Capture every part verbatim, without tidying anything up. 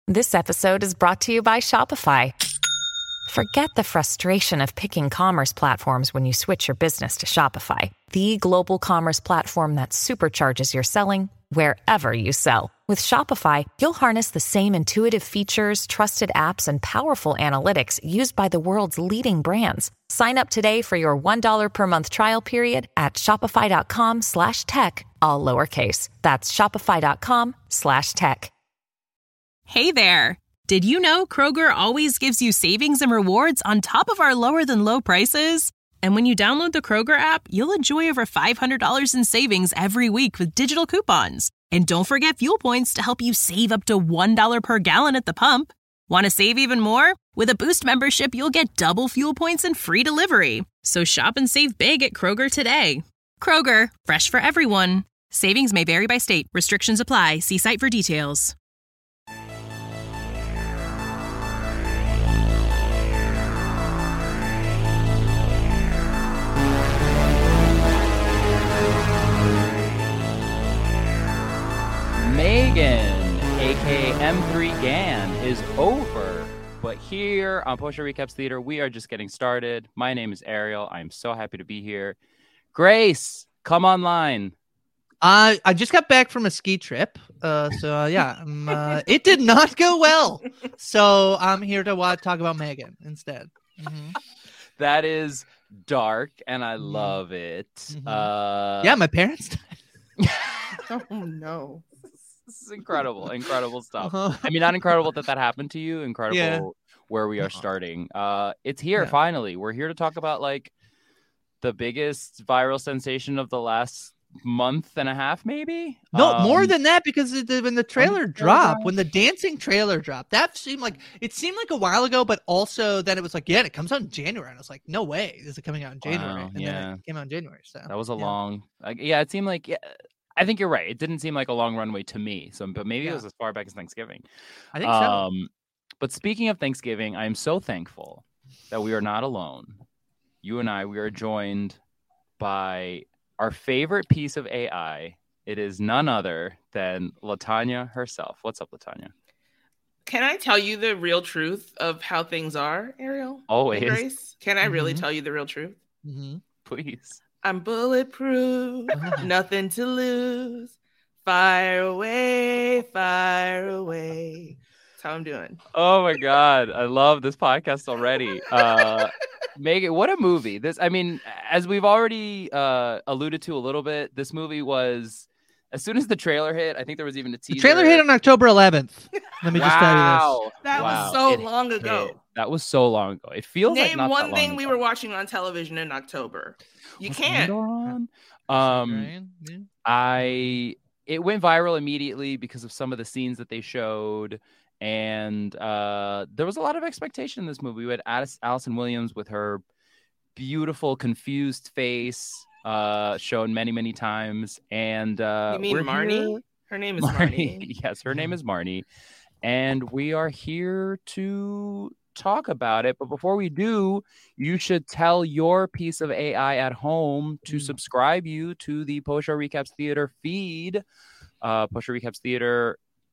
This episode is brought to you by Shopify. Forget the frustration of picking commerce platforms when you switch your business to Shopify, the global commerce platform that supercharges your selling wherever you sell. With Shopify, you'll harness the same intuitive features, trusted apps, and powerful analytics used by the world's leading brands. Sign up today for your one dollar per month trial period at shopify.com slash tech, all lowercase. That's shopify.com slash tech. Hey there. Did you know Kroger always gives you savings and rewards on top of our lower than low prices? And when you download the Kroger app, you'll enjoy over five hundred dollars in savings every week with digital coupons. And don't forget fuel points to help you save up to one dollar per gallon at the pump. Want to save even more? With a Boost membership, you'll get double fuel points and free delivery. So shop and save big at Kroger today. Kroger, fresh for everyone. Savings may vary by state. Restrictions apply. See site for details. Megan, aka M three Gan, is over. But here on Post Show Recaps Theater, we are just getting started. My name is Ariel. I'm so happy to be here. Grace, come online. Uh, I just got back from a ski trip. Uh, so, uh, yeah, um, uh, it did not go well. So I'm here to uh, talk about Megan instead. Mm-hmm. That is dark, and I love it. Mm-hmm. Uh, yeah, my parents died. Oh, no. This is incredible, incredible stuff. Uh-huh. I mean, not incredible that that happened to you. Incredible Yeah. where we are Uh-huh. starting. Uh, it's here, Yeah. finally. We're here to talk about, like, the biggest viral sensation of the last month and a half, maybe? No, Um, more than that, because it, when the trailer trailer dropped, dropped? when the dancing trailer dropped, that seemed like it seemed like a while ago, but also then it was like, yeah, it comes out in January, and I was like, no way, is it coming out in January? Wow, and yeah. then it came out in January. So That was a yeah. long, like, yeah, it seemed like, yeah, I think you're right. It didn't seem like a long runway to me. So, but maybe Yeah. it was as far back as Thanksgiving. I think so. Um, but speaking of Thanksgiving, I am so thankful that we are not alone. You and I, we are joined by our favorite piece of A I. It is none other than LaTanya herself. What's up, LaTanya? Can I tell you the real truth of how things are, Ariel? Always. And Grace? Can I really Mhm. tell you the real truth? Mm-hmm. Please. I'm bulletproof, nothing to lose. Fire away, fire away. That's how I'm doing. Oh my God. I love this podcast already. Uh, Megan, what a movie. This, I mean, as we've already uh, alluded to a little bit, this movie was, as soon as the trailer hit, I think there was even a teaser. The trailer hit on October eleventh. Let me just tell you this. Wow. That Wow. was so It long ago. hit. That was so long ago. It feels like Name not one that long thing we ago. were watching on television in October. You Was can't. Andor on? Um, Right? Yeah. I it went viral immediately because of some of the scenes that they showed, and uh, there was a lot of expectation in this movie. We had Alice, Allison Williams with her beautiful, confused face, uh, shown many, many times, and uh, You mean we're Marnie? here- Her name is Marnie. Yes, her name is Marnie, and we are here to talk about it. But before we do, you should tell your piece of A I at home to Mm. subscribe you to the Post Show Recaps Theater feed. Uh, Post Show Recaps Theater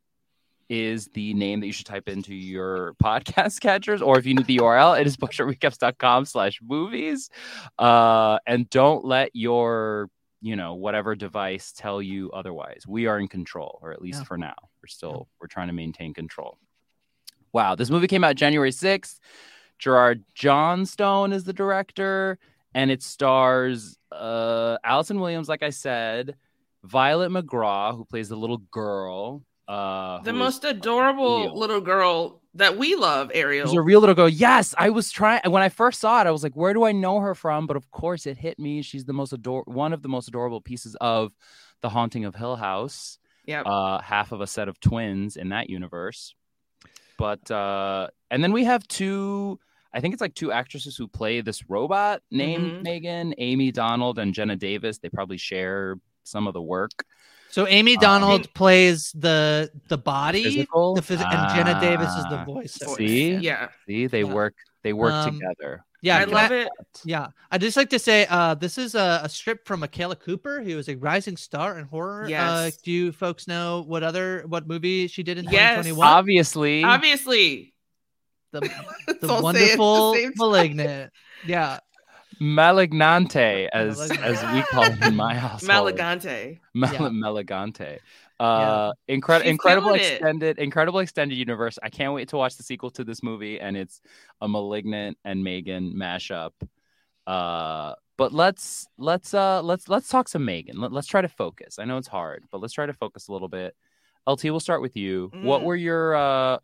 is the name that you should type into your podcast catchers, or if you need the U R L, it is postshowrecaps.com slash movies. Uh, and don't let your, you know, whatever device tell you otherwise. We are in control, or at least Yeah. for now. We're still, we're trying to maintain control. Wow. This movie came out January sixth. Gerard Johnstone is the director, and it stars uh, Allison Williams, like I said, Violet McGraw, who plays the little girl. Uh, The who most is adorable real. little girl that we love, Ariel. She's a real little girl. Yes, I was trying. When I first saw it, I was like, where do I know her from? But of course, it hit me. She's the most ador- one of the most adorable pieces of The Haunting of Hill House. Yep. Uh, half of a set of twins in that universe. But uh, and then we have two, I think it's like two actresses who play this robot named Mhm. Megan, Amy Donald and Jenna Davis. They probably share some of the work. So Amy Donald um, plays the the body, physical? the phys- and Jenna Davis is the voice. See, yeah, see, they yeah. work. They work um, together. Yeah, I love I, it. Yeah, I'd just like to say uh, this is a, a script from Michaela Cooper, who is a rising star in horror. Yes. Uh, do you folks know what other what movie she did in yes. twenty twenty-one? Obviously, obviously, the the wonderful the Malignant. Yeah. Malignante, as Malignante. as we call it in my household. Malignante. Mal- yeah. Malignante. Uh, yeah. incre- incredible extended, it. incredible extended universe. I can't wait to watch the sequel to this movie, and it's a Malignant and Megan mashup. Uh, but let's let's uh let's let's talk some Megan. Let, let's try to focus. I know it's hard, but let's try to focus a little bit. L T, we'll start with you. Mm. What were your uh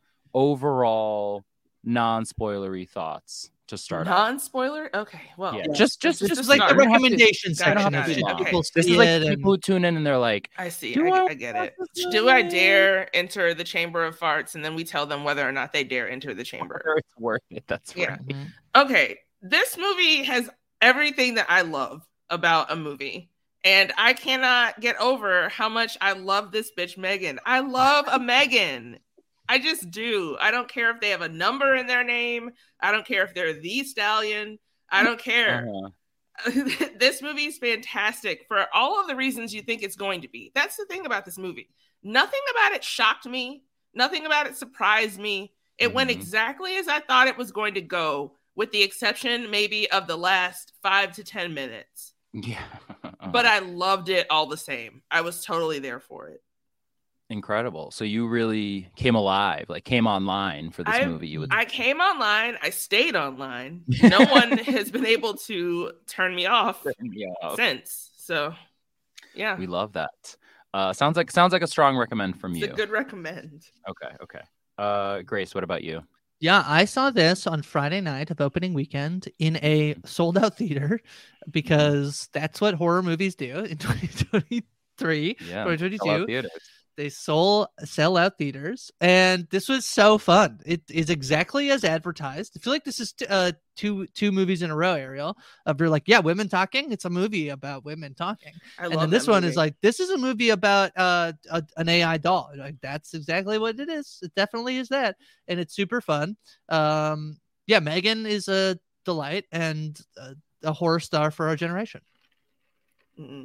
overall non-spoilery thoughts to start? Non-spoiler? Okay, well, yeah, just just just, just like the recommendation section. Okay. People this is like people and... who tune in and they're like, I see, I, I, I get it. Do I dare enter the chamber of farts? And then we tell them whether or not they dare enter the chamber. It's worth it. That's yeah. right. Mm-hmm. Okay, this movie has everything that I love about a movie. And I cannot get over how much I love this bitch Megan. I love a Megan. I just do. I don't care if they have a number in their name. I don't care if they're the stallion. I don't care. Uh-huh. This movie is fantastic for all of the reasons you think it's going to be. That's the thing about this movie. Nothing about it shocked me. Nothing about it surprised me. It mm-hmm. went exactly as I thought it was going to go, with the exception maybe of the last five to ten minutes. Yeah. Uh-huh. But I loved it all the same. I was totally there for it. Incredible. So you really came alive, like came online for this I, movie. You would... I came online. I stayed online. No one has been able to turn me off yeah. since. So, yeah, we love that. Uh, sounds like sounds like a strong recommend from it's you. A good recommend. Okay. Okay. Uh, Grace, what about you? Yeah, I saw this on Friday night of opening weekend in a sold out theater because that's what horror movies do in twenty twenty-three, yeah, twenty twenty-two. They sold sell out theaters, and this was so fun. It is exactly as advertised. I feel like this is t- uh, two two movies in a row, Ariel. Of you're like, yeah, women talking. It's a movie about women talking. I and love then this one movie. Is like, this is a movie about uh a, an A I doll. Like, that's exactly what it is. It definitely is that, and it's super fun. Um, yeah, Megan is a delight and a, a horror star for our generation. Mm-mm.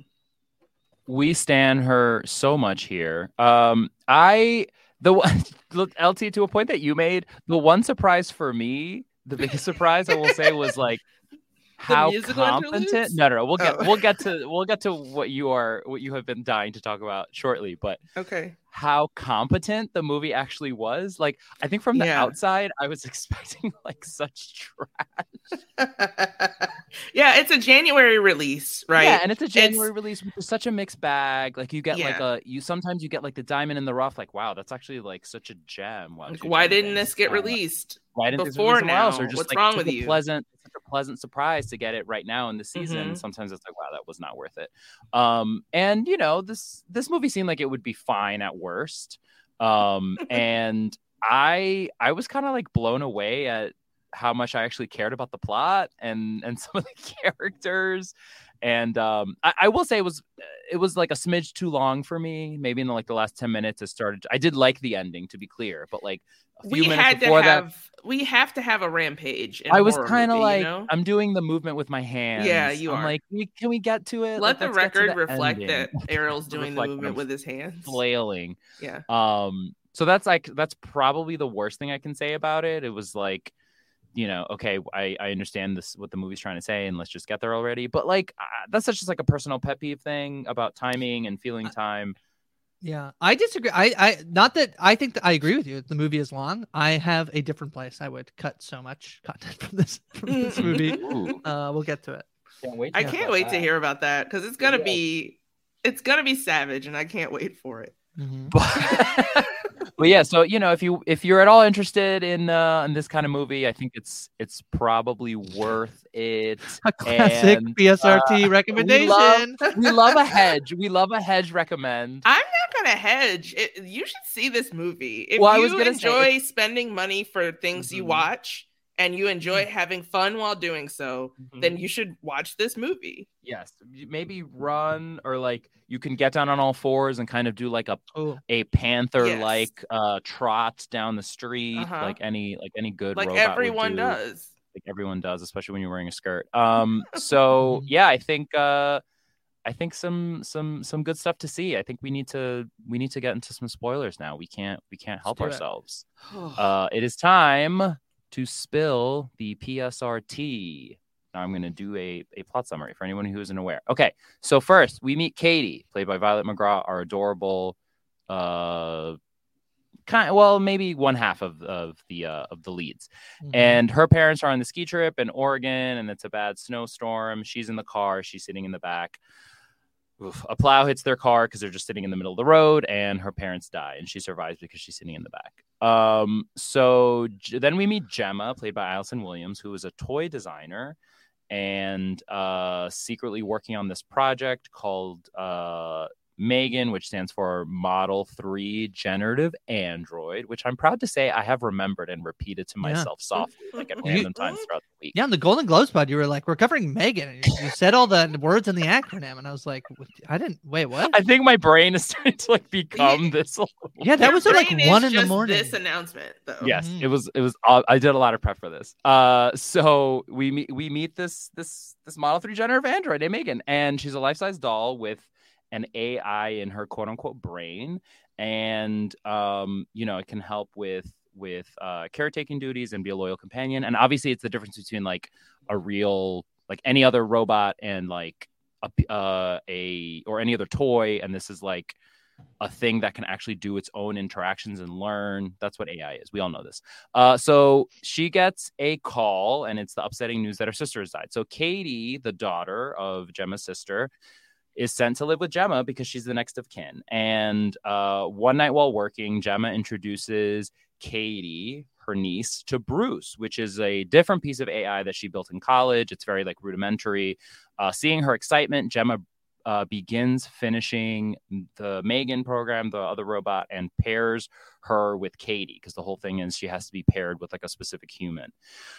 We stan her so much here. Um, I the L T, to a point that you made, the one surprise for me, the biggest surprise I will say was like how competent. Interludes? No, no, no. We'll get oh. we'll get to we'll get to what you are what you have been dying to talk about shortly. But okay, how competent the movie actually was. Like, I think from the yeah. outside, I was expecting like such trash. Yeah, it's a January release, right? Yeah, and it's a January it's... release, which is such a mixed bag. Like, you get yeah. like a you sometimes you get like the diamond in the rough. Like, wow, that's actually like such a gem. Wow, like, why didn't this get released why didn't before this now? Else? Or just, What's like, wrong with you? Pleasant, such a pleasant surprise to get it right now in the season. Mm-hmm. Sometimes it's like, wow, that was not worth it. Um, and you know, this this movie seemed like it would be fine at worst. Um, and I I was kind of like blown away at how much I actually cared about the plot and and some of the characters. And um, I, I will say it was it was like a smidge too long for me. Maybe in the, like the last ten minutes, it started. I did like the ending, to be clear, but like a few we minutes had before to have that, we have to have a rampage. In I was kind of like, you know? I'm doing the movement with my hands. Yeah, you I'm are. like, can we, can we get to it? Let like, the record the reflect ending. that Ariel's doing the Reflect movement with his hands, flailing. Yeah. Um. So that's like that's probably the worst thing I can say about it. It was like, you know, okay, I, I understand this, what the movie's trying to say, and let's just get there already. But like, uh, that's such just like a personal pet peeve thing about timing and feeling time. Yeah, I disagree. I, I, not that I think that I agree with you. The movie is long. I have a different place. I would cut so much content from this, from this movie. Uh, we'll get to it. Can't wait I can't wait that. to hear about that, because it's gonna yeah. be, it's gonna be savage, and I can't wait for it. Mm-hmm. But, but yeah, so you know, if you if you're at all interested in uh, in this kind of movie, I think it's it's probably worth it. A classic and, B S R T uh, recommendation. We love, we love a hedge. We love a hedge recommend. I'm not gonna hedge. It, you should see this movie if well, you I was gonna enjoy say, spending money for things mm-hmm. you watch, and you enjoy having fun while doing so, Mhm. then you should watch this movie. Yes, maybe run, or like you can get down on all fours and kind of do like a Oh, a panther Yes. like uh trot down the street, Uh-huh. like any like any good Like robot would everyone do. does. Like everyone does, especially when you're wearing a skirt. Um, so yeah, I think uh, I think some some some good stuff to see. I think we need to we need to get into some spoilers now. We can't we can't help do it. ourselves. Uh, it is time to spill the P S R T. Now I'm going to do a, a plot summary for anyone who isn't aware. Okay, so first we meet Katie, played by Violet McGraw, our adorable, uh, kind well maybe one half of of the uh, of the leads, Mhm. and her parents are on the ski trip in Oregon, and it's a bad snowstorm. She's in the car, she's sitting in the back. Oof. A plow hits their car because they're just sitting in the middle of the road, and her parents die, and she survives because she's sitting in the back. Um, so J- then we meet Gemma, played by Allison Williams, who is a toy designer and uh, secretly working on this project called uh, Megan, which stands for Model three Generative Android, which I'm proud to say I have remembered and repeated to Yeah. myself softly, like at You- random times throughout the week. Yeah, on the Golden Globes pod, you were like, "We're covering Megan." And you, you said all the words in the acronym, and I was like, "What- "I didn't wait. What?" I think my brain is starting to like become this. Yeah, that Your was at like brain is one in the just morning. This announcement, though. Yes, Mhm. it was. It was. Uh, I did a lot of prep for this. Uh, so we meet. We meet this this this Model three generative android named Megan, and she's a life size doll with an A I in her quote unquote brain, and um, you know, it can help with with uh, caretaking duties and be a loyal companion. And obviously, it's the difference between like a real like any other robot and like a uh, a or any other toy, and this is like a thing that can actually do its own interactions and learn. That's what A I is. We all know this. Uh, so she gets a call, and it's the upsetting news that her sister has died. So Katie, the daughter of Gemma's sister, is sent to live with Gemma because she's the next of kin. And uh, one night while working, Gemma introduces Katie, her niece, to Bruce, which is a different piece of A I that she built in college. It's very like rudimentary. Uh, seeing her excitement, Gemma Uh, begins finishing the Megan program, the other robot, and pairs her with Katie, because the whole thing is she has to be paired with like a specific human.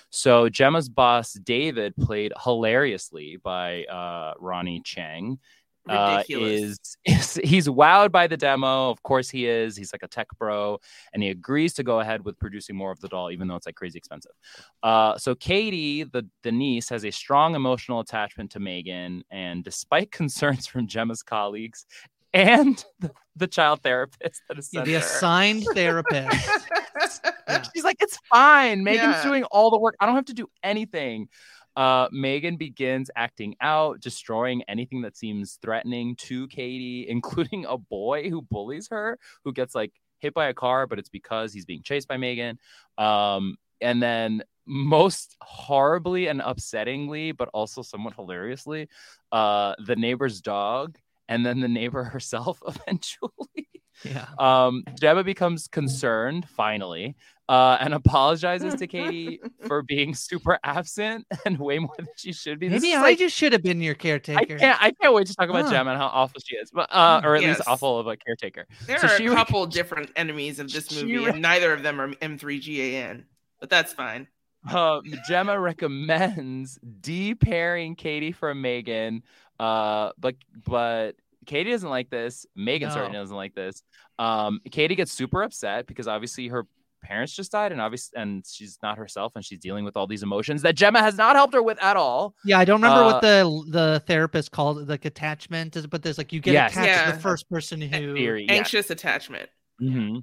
So Gemma's boss, David, played hilariously by uh, Ronnie Chang, uh, Ridiculous. is, is he's wowed by the demo. Of course he is. He's like a tech bro, and he agrees to go ahead with producing more of the doll, even though it's like crazy expensive. Uh, so Katie, the, the niece, has a strong emotional attachment to Megan, and despite concerns from Gemma's colleagues and the, the child therapist that is Yeah, sent the her, assigned therapist. Yeah. she's like, it's fine. Megan's Yeah. doing all the work. I don't have to do anything. Uh, Megan begins acting out, destroying anything that seems threatening to Katie, including a boy who bullies her, who gets like hit by a car, but it's because he's being chased by Megan. Um, and then most horribly and upsettingly, but also somewhat hilariously, uh, the neighbor's dog, and then the neighbor herself eventually. Yeah. Um, Gemma becomes concerned finally, uh, and apologizes to Katie for being super absent and way more than she should be. This Maybe is I like- just should have been your I caretaker. can't. I can't wait to talk about Huh. Gemma and how awful she is, but uh, or at least Yes. awful of a caretaker. There So are she a re- couple different enemies of this she movie, re- and neither of them are M three G A N, but that's fine. Um, Gemma recommends de-pairing Katie from Megan, uh, but but Katie doesn't like this. Megan No. certainly doesn't like this. Um, Katie gets super upset because obviously her parents just died, and obviously, and she's not herself, and she's dealing with all these emotions that Gemma has not helped her with at all. Yeah, I don't remember Uh, what the the therapist called it, like attachment is, but there's like you get Yes. attached to Yeah. the first person who. Theory, yeah. Anxious attachment. hmm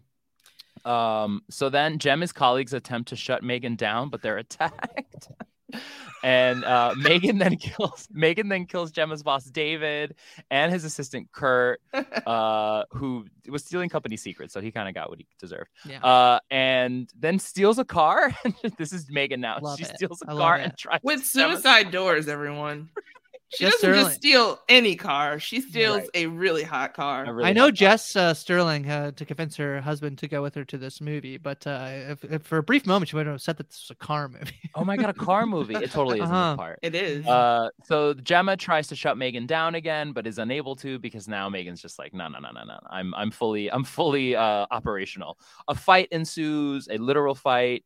Um, so then Gemma's colleagues attempt to shut Megan down, but they're attacked. And uh, Megan then kills Megan then kills Gemma's boss David and his assistant Kurt, uh, who was stealing company secrets, so he kind of got what he deserved. Yeah. Uh, and then steals a car. This is Megan now. Love she it. steals a I love car it. and tries With to Gemma's- suicide doors, everyone. She Jess doesn't Sterling. just steal any car. She steals Right. a really hot car. a really I know hot car. Jess uh, Sterling had to convince her husband to go with her to this movie, but uh, if, if for a brief moment she would have said that this was a car movie. Oh my god, a car movie! It totally is in Uh-huh. this part. It is. Uh, so Gemma tries to shut Megan down again, but is unable to because now Megan's just like, no, no, no, no, no. I'm, I'm fully, I'm fully uh, operational. A fight ensues, a literal fight.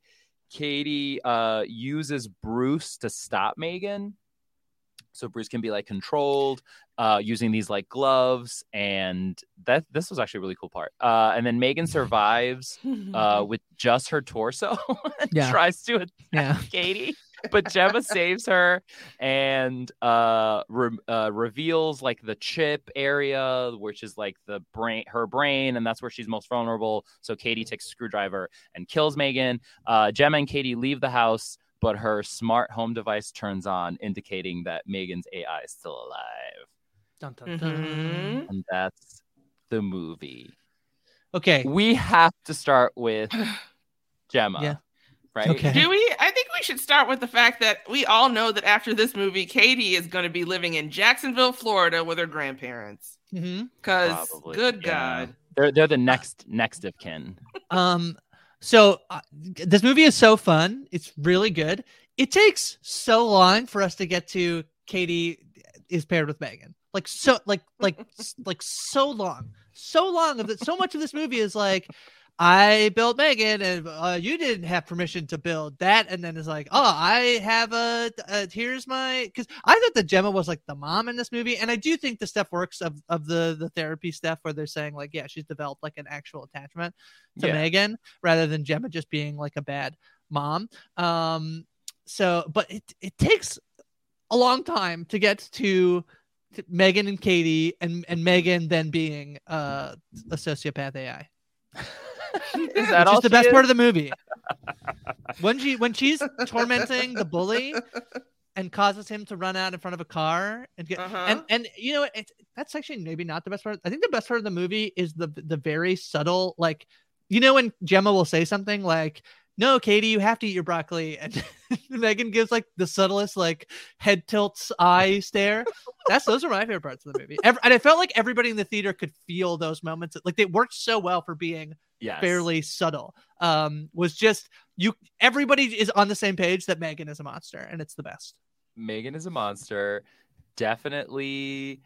Katie uh, uses Bruce to stop Megan. So Bruce can be like controlled uh, using these like gloves. And that this was actually a really cool part. Uh, and then Megan survives uh, with just her torso and Yeah. tries to attack Yeah. Katie. But Gemma saves her and uh, re- uh, reveals like the chip area, which is like the brain, her brain, and that's where she's most vulnerable. So Katie takes a screwdriver and kills Megan. Uh, Gemma and Katie leave the house, but her smart home device turns on, indicating that Megan's A I is still alive. Dun, dun, dun. Mhm. And that's the movie. Okay. We have to start with Gemma. Yeah. Right? Okay. Do we? I think we should start with the fact that we all know that after this movie, Katie is going to be living in Jacksonville, Florida, with her grandparents. Mm-hmm. Because, Probably, good yeah. God, They're they're the next next of kin. Um, so uh, this movie is so fun. It's really good. It takes so long for us to get to Katie is paired with Megan. Like so, like like like so long, so long of it. So much of this movie is like, I built Megan, and uh, you didn't have permission to build that. And then it's like, oh, I have a, a here's my, because I thought that Gemma was like the mom in this movie, and I do think the stuff works of of the the therapy stuff where they're saying like, yeah, she's developed like an actual attachment to Yeah. Megan rather than Gemma just being like a bad mom. Um, so, but it it takes a long time to get to, to Megan and Katie, and and Megan then being uh, a sociopath A I. Is that Which all is the she best is? part of the movie. When she when she's tormenting the bully and causes him to run out in front of a car and get Uh-huh. and and you know it's that's actually maybe not the best part. I think the best part of the movie is the the very subtle, like, you know, when Gemma will say something like, "No, Katie, you have to eat your broccoli," and Megan gives like the subtlest like head tilts eye stare. That's those are my favorite parts of the movie. Every, and I felt like everybody in the theater could feel those moments. Like they worked so well for being Yes. fairly subtle. Um, was just you. Everybody is on the same page that Megan is a monster, and it's the best. Megan is a monster. Definitely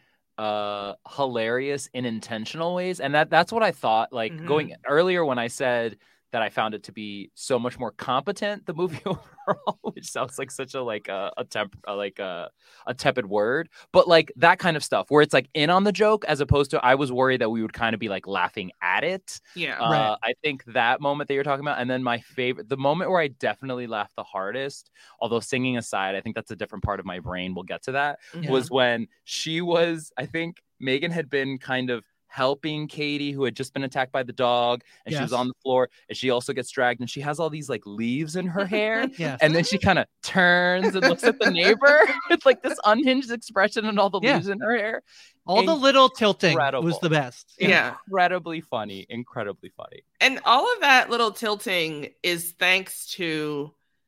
uh hilarious in intentional ways. And that that's what I thought. Like Mhm. going earlier when I said that I found it to be so much more competent, the movie overall, which sounds like such a like a, a temp a, like a, a tepid word, but like that kind of stuff where it's like in on the joke as opposed to I was worried that we would kind of be like laughing at it. Yeah. Uh, Right. I think that moment that you're talking about, and then my favorite, the moment where I definitely laughed the hardest, although singing aside, I think that's a different part of my brain. We'll get to that. Mhm. Was when she was, I think Megan had been kind of helping Katie, who had just been attacked by the dog, and she was Yes. on the floor, and she also gets dragged, and she has all these like leaves in her hair. Yeah. And then she kind of turns and looks at the neighbor with like this unhinged expression and all the Yeah. leaves in her hair. All the little tilting Incredible. was the best. Yeah. Incredibly funny. Incredibly funny. And all of that little tilting is thanks to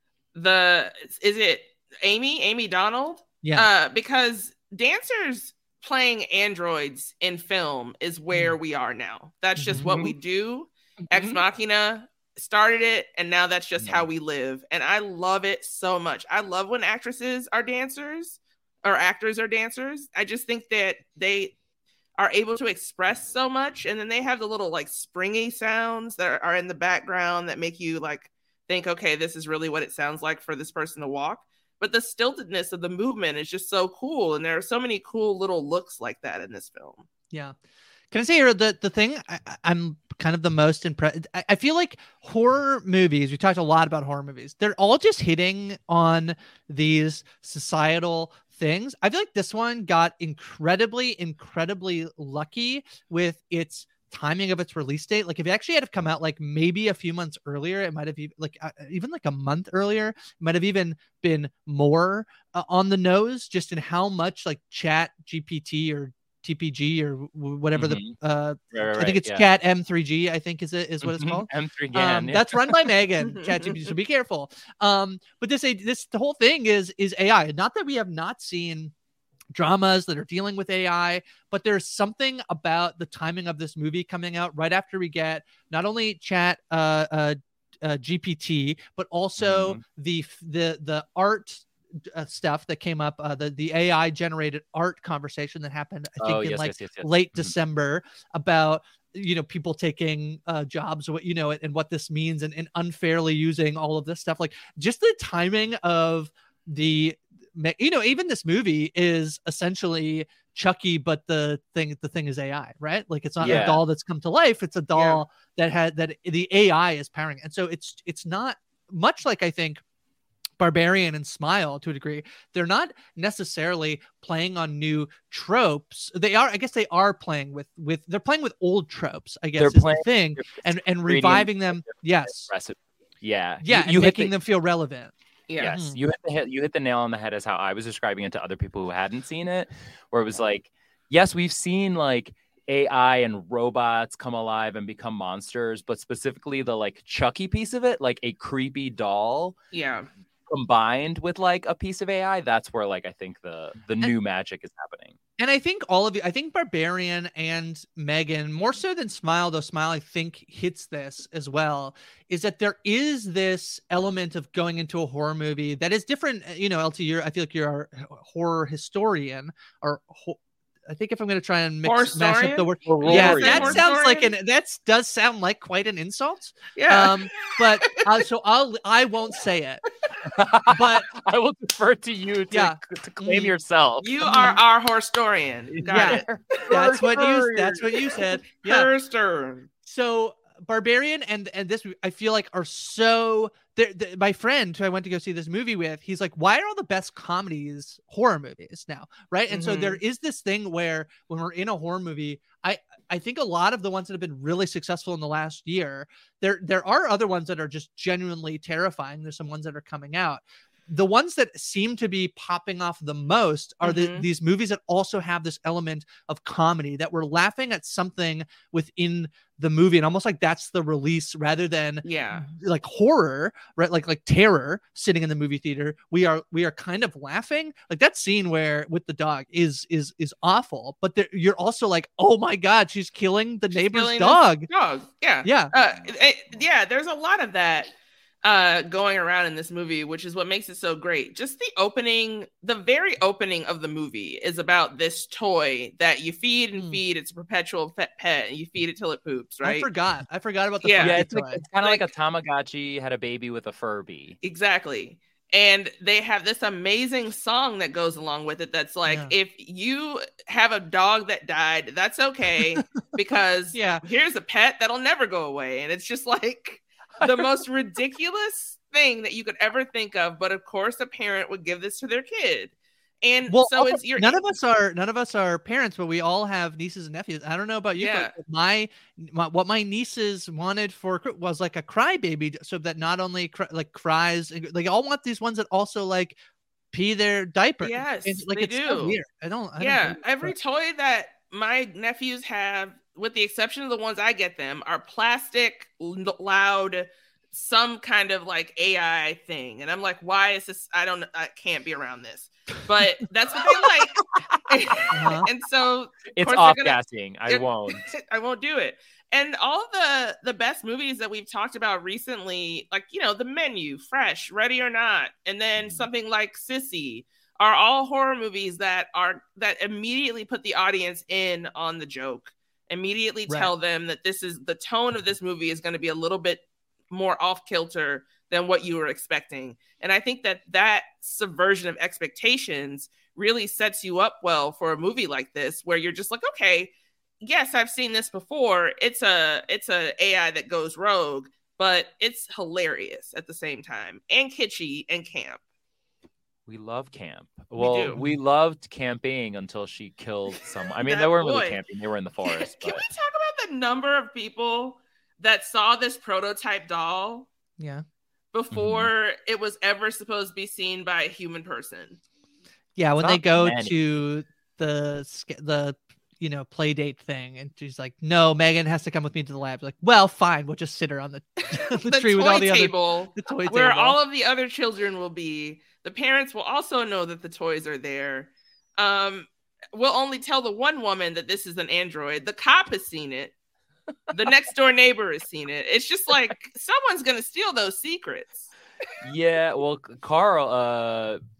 the, is it Amy? Amy Donald? Yeah. Uh, because dancers playing androids in film is where we are now. That's just what we do. Ex Machina started it, and now that's just how we live. And I love it so much. I love when actresses are dancers or actors are dancers. I just think that they are able to express so much, and then they have the little like springy sounds that are in the background that make you like think, okay, this is really what it sounds like for this person to walk. But the stiltedness of the movement is just so cool, and there are so many cool little looks like that in this film. Yeah. Can I say here the the thing I, I- I'm kind of the most impressed. I, I feel like horror movies. We talked a lot about horror movies. They're all just hitting on these societal things. I feel like this one got incredibly, incredibly lucky with its timing of its release date. Like if it actually had to come out like maybe a few months earlier, it might have even like uh, even like a month earlier, it might have even been more uh, on the nose just in how much like Chat G P T or T P G or w- whatever Mhm. the uh Right, right, I think right, it's yeah. Cat M three G, I think is it is what it's Mhm. called. M three Um, Gan. yeah. that's run by Megan, ChatGPT, so be careful. Um, but this this the whole thing is is A I. Not that we have not seen dramas that are dealing with A I, but there's something about the timing of this movie coming out right after we get not only Chat uh, uh, uh, G P T, but also Mhm. the the the art uh, stuff that came up, uh, the the A I generated art conversation that happened, I think, Oh, in yes, like yes, yes, yes. late Mhm. December about you know people taking uh, jobs, what you know, and, and what this means, and, and unfairly using all of this stuff. Like just the timing of the you know even this movie is essentially Chucky, but the thing the thing is A I, right? Like it's not Yeah. a doll that's come to life, it's a doll that had that the A I is powering it. And so it's it's not much like I think Barbarian and Smile to a degree. They're not necessarily playing on new tropes. They are, I guess they are playing with with they're playing with old tropes, I guess They're is playing the thing. with And and ingredient- reviving them. Yes. Recipe. Yeah. Yeah, You, and you hit making the, them feel relevant. Yeah. Yes, Mhm. you hit the hit, you hit the nail on the head as how I was describing it to other people who hadn't seen it, where it was like, yes, we've seen like A I and robots come alive and become monsters, but specifically the like Chucky piece of it, like a creepy doll Yeah. combined with like a piece of A I, that's where like I think the the new magic is happening. And I think all of you, I think Barbarian and Megan, more so than Smile, though Smile I think hits this as well, is that there is this element of going into a horror movie that is different. You know, L T, you're, I feel like you're a horror historian, or ho- I think if I'm going to try and mix mash up the word, yeah, Horror that historian. sounds like an that does sound like quite an insult. Yeah. Um, but uh, so I'll I won't say it. But I will defer to you to, Yeah. to claim Mhm. yourself. You are our historian. Got Yeah. it. That's what you that's what you said. Yeah. Historian. So Barbarian and and this I feel like are so they're, they my friend who I went to go see this movie with, he's like, why are all the best comedies horror movies now, right? And so Mhm. there is this thing where when we're in a horror movie, I I think a lot of the ones that have been really successful in the last year, there there are other ones that are just genuinely terrifying. There's some ones that are coming out. The ones that seem to be popping off the most are the, Mhm. these movies that also have this element of comedy, that we're laughing at something within the movie, and almost like that's the release rather than Yeah. like horror, right? Like like terror sitting in the movie theater. We are we are kind of laughing. Like that scene where with the dog is is is awful, but there, you're also like, oh my god, she's killing the neighbor's Killing this dog. Dog. Yeah. Yeah. Uh, it- yeah. There's a lot of that uh going around in this movie, which is what makes it so great. Just the opening, the very opening of the movie is about this toy that you feed and Mm. feed. It's a perpetual pet pet, and you feed it till it poops, right? I forgot. I forgot about the Yeah. Furby Yeah, it's toy. like it's kind of like, Like- a Tamagotchi had a baby with a Furby. Exactly. And they have this amazing song that goes along with it that's like, Yeah. if you have a dog that died, that's okay, because Yeah. here's a pet that'll never go away. And it's just like the most ridiculous thing that you could ever think of. But of course, a parent would give this to their kid. And Well, so also, it's your none of us are none of us are parents, but we all have nieces and nephews. I don't know about you, Yeah. but my, my what my nieces wanted for cr- was like a crybaby, so that not only cry, like cries, and- like all want these ones that also like pee their diaper. Yes, And, like they it's so do. weird. I don't. I don't yeah, get it, every but- toy that my nephews have, with the exception of the ones I get them, are plastic, l- loud, some kind of like A I thing. And I'm like, why is this? I don't, I can't be around this. But that's what they like. Uh-huh. And so It's course they're off gonna- gassing. I it- won't. I won't do it. And all of the the best movies that we've talked about recently, like, you know, The Menu, Fresh, Ready or Not, and then something like Sissy, are all horror movies that are that immediately put the audience in on the joke, immediately Right. tell them that this is the tone of this movie is going to be a little bit more off kilter than what you were expecting. And I think that that subversion of expectations really sets you up well for a movie like this, where you're just like, okay, yes, I've seen this before. It's a it's a AI that goes rogue, but it's hilarious at the same time, and kitschy and camp. We love camp. We Well, do. we loved camping until she killed someone. I mean, That they weren't really boy. camping; they were in the forest. Can but- we talk about the number of people that saw this prototype doll Yeah. before Mm-hmm. it was ever supposed to be seen by a human person? Yeah. When It's they not go many. to the sk- the you know play date thing, and she's like, no, Megan has to come with me to the lab. Like, well, fine, we'll just sit her on the, the, The tree toy with all the other table, the toy where table. all of the other children will be. The parents will also know that the toys are there. Um, we'll only tell the one woman that this is an android. The cop has seen it. The next door neighbor has seen it. It's just like someone's gonna steal those secrets. Yeah, well, Carl, uh,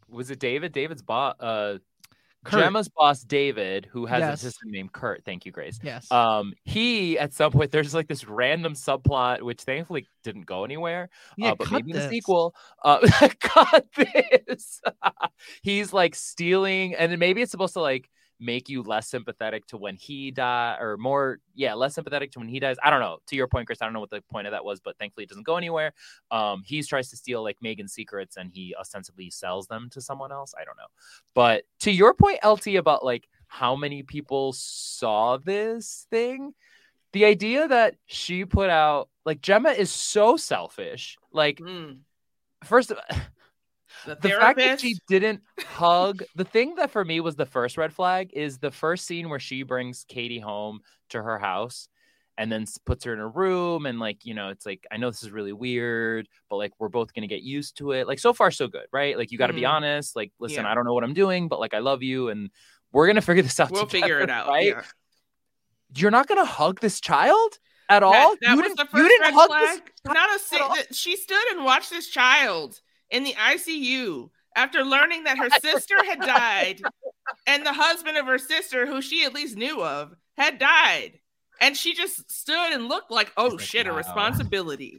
was it David? David's boss, uh, Kurt. Gemma's boss, David, who has Yes. an assistant named Kurt. Thank you, Grace. Yes. Um, he at some point there's like this random subplot which thankfully didn't go anywhere. Yeah, uh, but cut maybe in the this. sequel, uh, cut this. He's like stealing, and then maybe it's supposed to like make you less sympathetic to when he died, or more, yeah, less sympathetic to when he dies. I don't know. To your point, Chris, I don't know what the point of that was, but thankfully it doesn't go anywhere. Um, he tries to steal like Megan's secrets, and he ostensibly sells them to someone else. I don't know. But to your point, L T, about like how many people saw this thing, the idea that she put out, like, Gemma is so selfish. Like, Mm. first of The, the fact that therapist? she didn't hug, the thing that for me was the first red flag is the first scene where she brings Katie home to her house and then s- puts her in a room, and like, you know, it's like, I know this is really weird, but like, we're both gonna get used to it. Like, so far so good, right? Like, you got to be Mhm. honest, like, listen, Yeah. I don't know what I'm doing, but like, I love you, and we're gonna figure this out We'll together, figure it out. right? Yeah. You're not gonna hug this child at all. That, that you was didn't, the you first didn't red hug flag. this Not a at si- all. that she stood and watched this child in the I C U after learning that her sister had died and the husband of her sister, who she at least knew of, had died. And she just stood and looked like, oh like, shit, a wow. responsibility.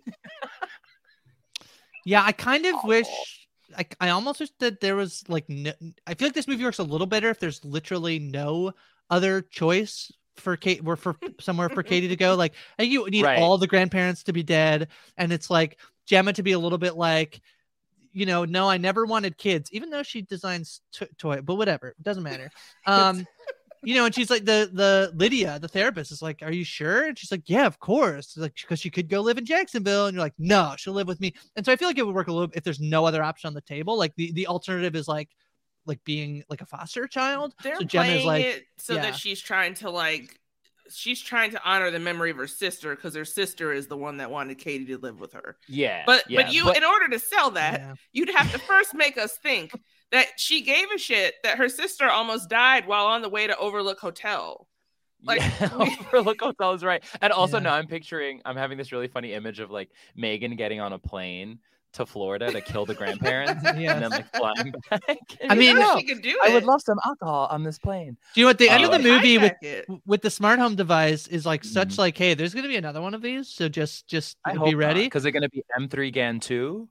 Yeah, I kind of Awful. wish. I, I almost wish that there was like. No, I feel like this movie works a little better if there's literally no other choice for Kate, or for somewhere for Katie to go. Like, I think you need Right. all the grandparents to be dead, and it's like Gemma to be a little bit like, you know, no, I never wanted kids, even though she designs to- toy, but whatever, it doesn't matter. Um, you know, and she's like the the Lydia, the therapist, is like, "Are you sure?" And she's like, "Yeah, of course." Like, because she could go live in Jacksonville, and you're like, "No, she'll live with me." And so I feel like it would work a little if there's no other option on the table. Like the the alternative is like like being like a foster child. They're so Gemma's playing like, it so yeah. that she's trying to like, she's trying to honor the memory of her sister because her sister is the one that wanted Katie to live with her. Yeah, But yeah, but you, in order to sell that, yeah. you'd have to first make us think that she gave a shit that her sister almost died while on the way to Overlook Hotel. Like, yeah, we- Overlook Hotel is right. And also Yeah. now I'm picturing, I'm having this really funny image of like Megan getting on a plane to Florida to kill the grandparents Yes. and then like flying back. I mean, You know no, she could do I it. would love some alcohol on this plane. Do you know what the end Uh, of the movie with Hijack it. with the smart home device is like such Mhm. like, hey, there's gonna be another one of these, so just just I be hope ready. because they're going to be M three Gan two,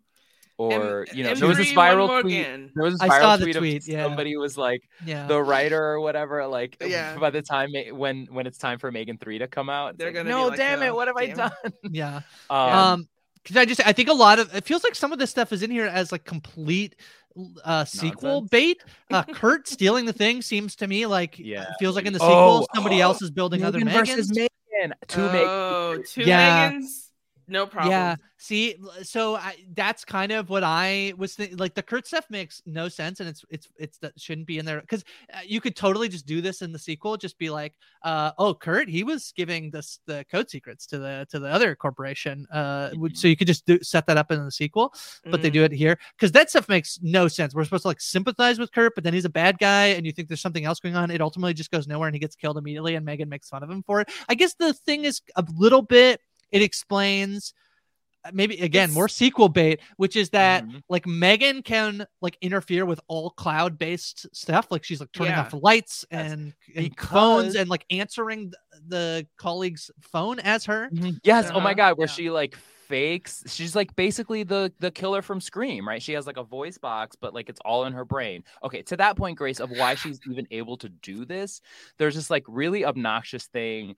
or M- you know, there was a M three, one viral more tweet. again. There was a I viral saw the tweet, tweet, of yeah. somebody was like, Yeah. the writer or whatever, like Yeah. by the time Ma- when when it's time for Megan three to come out, it's They're like, gonna be no, like, damn it, "Oh, what have I damn done? it." Yeah. Um, Um, because I just I think a lot of it feels like some of this stuff is in here as like complete uh sequel Nonsense. bait. Uh, Kurt stealing the thing seems to me like Yeah. it feels like in the Oh, sequel somebody else is building other Megan versus Megans. Megan, two Megans. Oh, two Yeah. Megans? No problem. Yeah. See, so I, that's kind of what I was thinking. Like the Kurt stuff makes no sense, and it's it's it's that shouldn't be in there because uh, you could totally just do this in the sequel. Just be like, uh, oh, Kurt, he was giving this the code secrets to the to the other corporation. Uh, would- so you could just do, set that up in the sequel, but they Mhm. do it here because that stuff makes no sense. We're supposed to like sympathize with Kurt, but then he's a bad guy, and you think there's something else going on. It ultimately just goes nowhere, and he gets killed immediately, and Megan makes fun of him for it. I guess the thing is a little bit. It explains. Maybe again It's- more sequel bait, which is that Mhm. like Megan can like interfere with all cloud based stuff, like she's like turning Yeah. off the lights Yes. and, and phones Because- and like answering th- the colleague's phone as her. Yes. Oh my Uh-huh. God. Where Yeah. she like fakes. She's like basically the the killer from Scream, right? She has like a voice box, but like it's all in her brain. Okay. To that point, Grace, of why she's even able to do this, there's this like really obnoxious thing.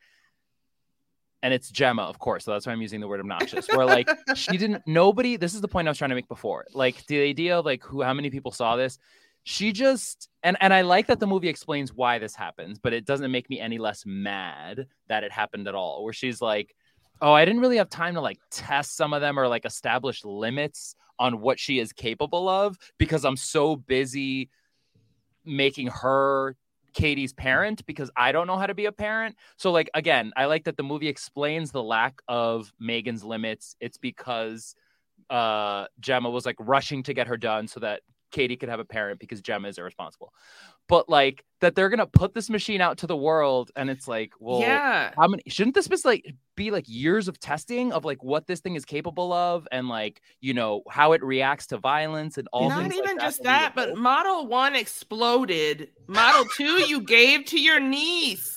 And it's Gemma, of course. So that's why I'm using the word obnoxious. Where like she didn't. Nobody. This is the point I was trying to make before. Like the idea of like who, how many people saw this. She just and and I like that the movie explains why this happens, but it doesn't make me any less mad that it happened at all. Where she's like, oh, I didn't really have time to like test some of them or like establish limits on what she is capable of because I'm so busy making her Katie's parent because I don't know how to be a parent. So like, again, I like that the movie explains the lack of Megan's limits. It's because uh, Gemma was like rushing to get her done so that Katie could have a parent because Gemma is irresponsible. But like that they're gonna put this machine out to the world, and it's like, well, yeah. how many shouldn't this be like be like years of testing of like what this thing is capable of, and like, you know, how it reacts to violence and all. Not things even like just that, that, but Model One exploded. Model Two, you gave to your niece.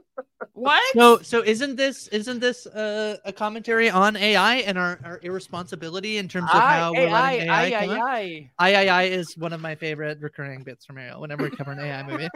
What? So, so isn't this isn't this uh, a commentary on A I and our, our irresponsibility in terms of how we're letting A I come out? I, I, I is one of my favorite recurring bits from Ariel whenever we cover an A I movie.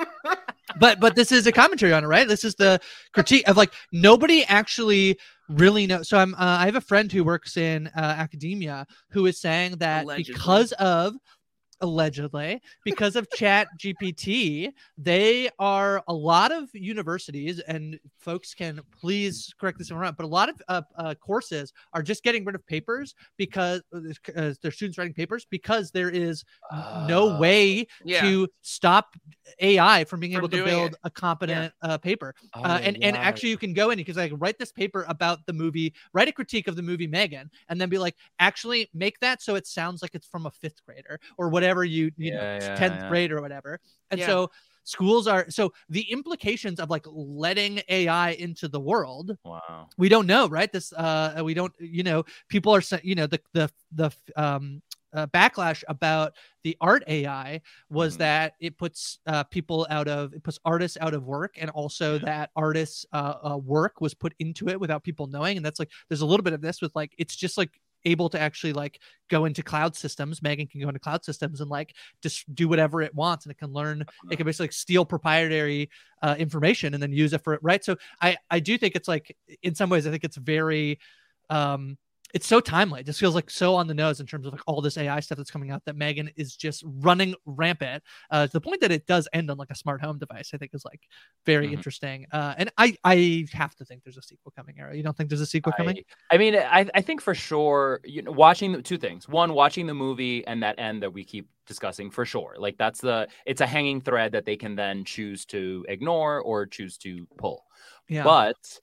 But but this is a commentary on it, right? This is the critique of like nobody actually really knows. So I'm uh, I have a friend who works in uh, academia who is saying that Allegedly. because of allegedly because of Chat G P T, they are a lot of universities, and folks can please correct this if I'm wrong, but a lot of uh, uh, courses are just getting rid of papers because uh, their students writing papers because there is uh, no way yeah. to stop A I from being from able to build it. a competent yeah. uh, paper. Oh, uh, and, yeah. and actually you can go in because I can write this paper about the movie, write a critique of the movie Megan, and then be like, actually make that so it sounds like it's from a fifth grader or whatever you you yeah, know yeah, tenth yeah. grade or whatever. And yeah. so schools are so the implications of like letting A I into the world, wow, we don't know, right? This uh we don't, you know, people are saying, you know, the the the um uh, backlash about the art A I was mm. that it puts uh people out of it puts artists out of work, and also yeah. that artists uh, uh work was put into it without people knowing. And that's like there's a little bit of this with like it's just like able to actually like go into cloud systems. Megan can go into cloud systems and like just do whatever it wants, and it can learn, it can basically like steal proprietary uh, information and then use it for it. Right. So I, I do think it's like, in some ways, I think it's very, um, it's so timely. It just feels like so on the nose in terms of like all this A I stuff that's coming out that Megan is just running rampant uh, to the point that it does end on like a smart home device. I think is like very mm-hmm. interesting. Uh, and I, I have to think there's a sequel coming. Ariel, you don't think there's a sequel coming? I, I mean, I, I think for sure, you know, watching the two things, one, watching the movie and that end that we keep discussing for sure. Like that's the, it's a hanging thread that they can then choose to ignore or choose to pull. Yeah. But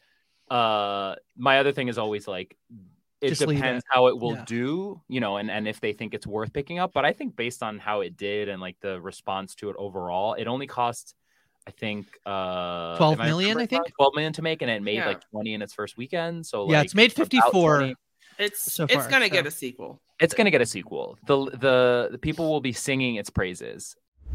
uh, my other thing is always like, it Just depends it. how it will yeah. do, you know, and, and if they think it's worth picking up. But I think based on how it did and like the response to it overall, it only cost, I think, uh, twelve million, I, I think twelve million to make, and it made yeah. like twenty in its first weekend. So yeah, like, it's made fifty-four. It's so far, it's gonna so. get a sequel. It's gonna get a sequel. The the the people will be singing its praises.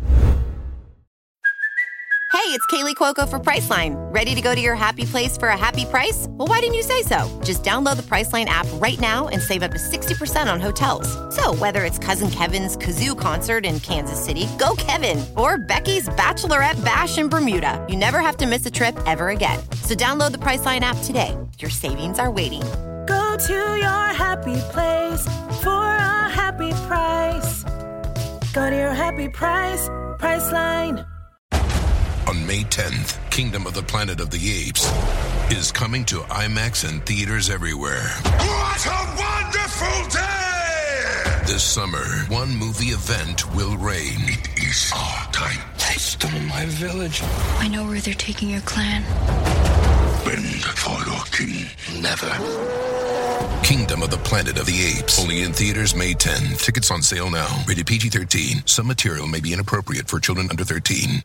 Hey, it's Kaylee Cuoco for Priceline. Ready to go to your happy place for a happy price? Well, why didn't you say so? Just download the Priceline app right now and save up to sixty percent on hotels. So whether it's Cousin Kevin's Kazoo Concert in Kansas City, go Kevin, or Becky's Bachelorette Bash in Bermuda, you never have to miss a trip ever again. So download the Priceline app today. Your savings are waiting. Go to your happy place for a happy price. Go to your happy price, Priceline. On May tenth, Kingdom of the Planet of the Apes is coming to IMAX and theaters everywhere. What a wonderful day! This summer, one movie event will reign. It is our time. They stole my village. I know where they're taking your clan. Bend for your king. Never. Kingdom of the Planet of the Apes. Only in theaters May tenth. Tickets on sale now. Rated P G thirteen. Some material may be inappropriate for children under thirteen.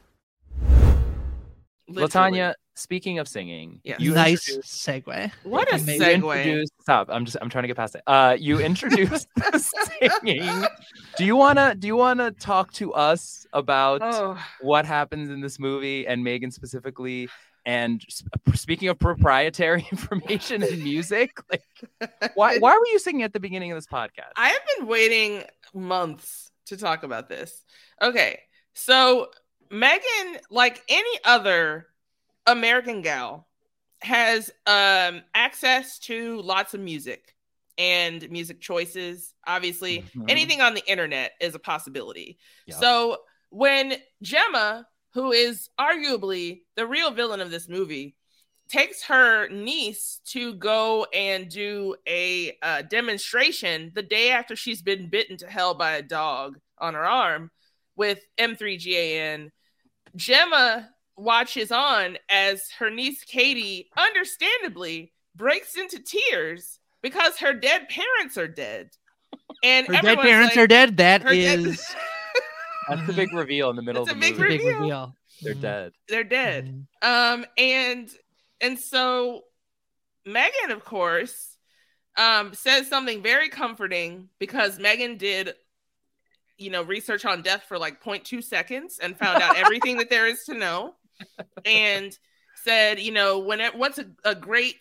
Literally. Latanya, speaking of singing, yes. you nice segue. What a you segue! Stop. I'm just. I'm trying to get past it. Uh, you introduced the singing. Do you wanna? Do you wanna talk to us about oh. what happens in this movie and Megan specifically? And speaking of proprietary information and music, like, why why were you singing at the beginning of this podcast? I have been waiting months to talk about this. Okay, so Megan, like any other American gal, has um, access to lots of music and music choices. Obviously, mm-hmm. anything on the internet is a possibility. Yep. So when Gemma, who is arguably the real villain of this movie, takes her niece to go and do a uh, demonstration the day after she's been bitten to hell by a dog on her arm with M three G A N, Gemma watches on as her niece Katie understandably breaks into tears because her dead parents are dead. And her dead parents like, are dead. That is dead... That's the big reveal in the middle It's of a the big movie. Big reveal. reveal. They're Mhm. dead. They're dead. Mhm. Um, and and so Megan, of course, um, says something very comforting because Megan did, you know, research on death for like zero point two seconds and found out everything that there is to know, and said, you know, when it, what's a, a great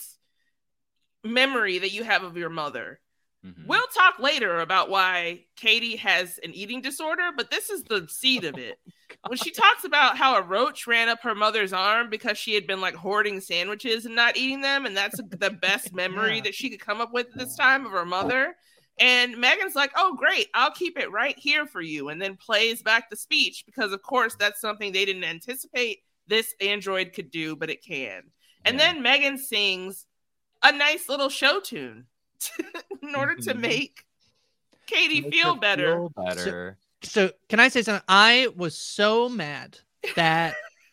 memory that you have of your mother. Mhm. We'll talk later about why Katie has an eating disorder, but this is the seed of it. When she talks about how a roach ran up her mother's arm because she had been like hoarding sandwiches and not eating them, and that's the best memory Yeah. that she could come up with this time of her mother. And Megan's like, oh, great, I'll keep it right here for you. And then plays back the speech because, of course, that's something they didn't anticipate this android could do, but it can. And Yeah. then Megan sings a nice little show tune in order to Mhm. make Katie Makes feel her better. Feel better. So can I say something? I was so mad that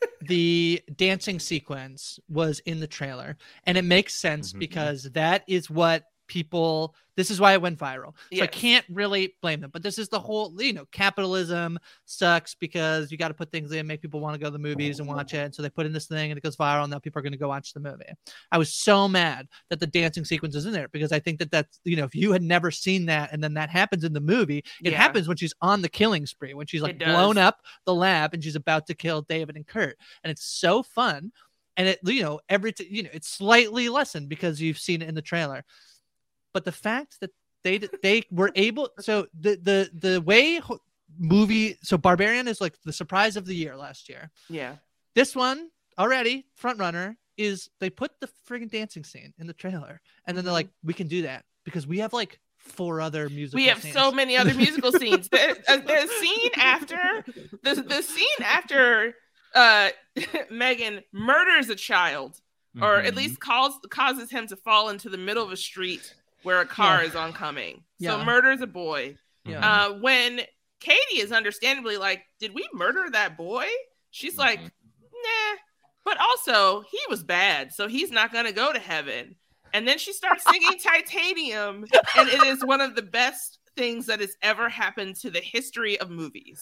the dancing sequence was in the trailer, and it makes sense Mhm. because that is what people, this is why it went viral. So I Yes. can't really blame them, but this is the whole, you know, capitalism sucks because you got to put things in, make people want to go to the movies and watch it. And so they put in this thing and it goes viral. And now people are going to go watch the movie. I was so mad that the dancing sequence is in there because I think that that's, you know, if you had never seen that and then that happens in the movie, it Yeah. happens when she's on the killing spree, when she's like It does. blown up the lab and she's about to kill David and Kurt. And it's so fun. And it, you know, every, t- you know, it's slightly lessened because you've seen it in the trailer. But the fact that they they were able, so the the the way ho- movie, so Barbarian is like the surprise of the year last year. Yeah. This one already front runner is they put the friggin' dancing scene in the trailer, and then they're like, we can do that because we have like four other musical. We have scenes. so many other musical scenes. The, uh, the scene after the the scene after uh, Megan murders a child, or at Mhm. least calls causes him to fall into the middle of a street where a car Yeah. is oncoming. Yeah. So murders a boy. Yeah. Uh, when Katie is understandably like, did we murder that boy? She's like, Mhm. nah. But also, he was bad, so he's not going to go to heaven. And then she starts singing Titanium, and it is one of the best things that has ever happened to the history of movies.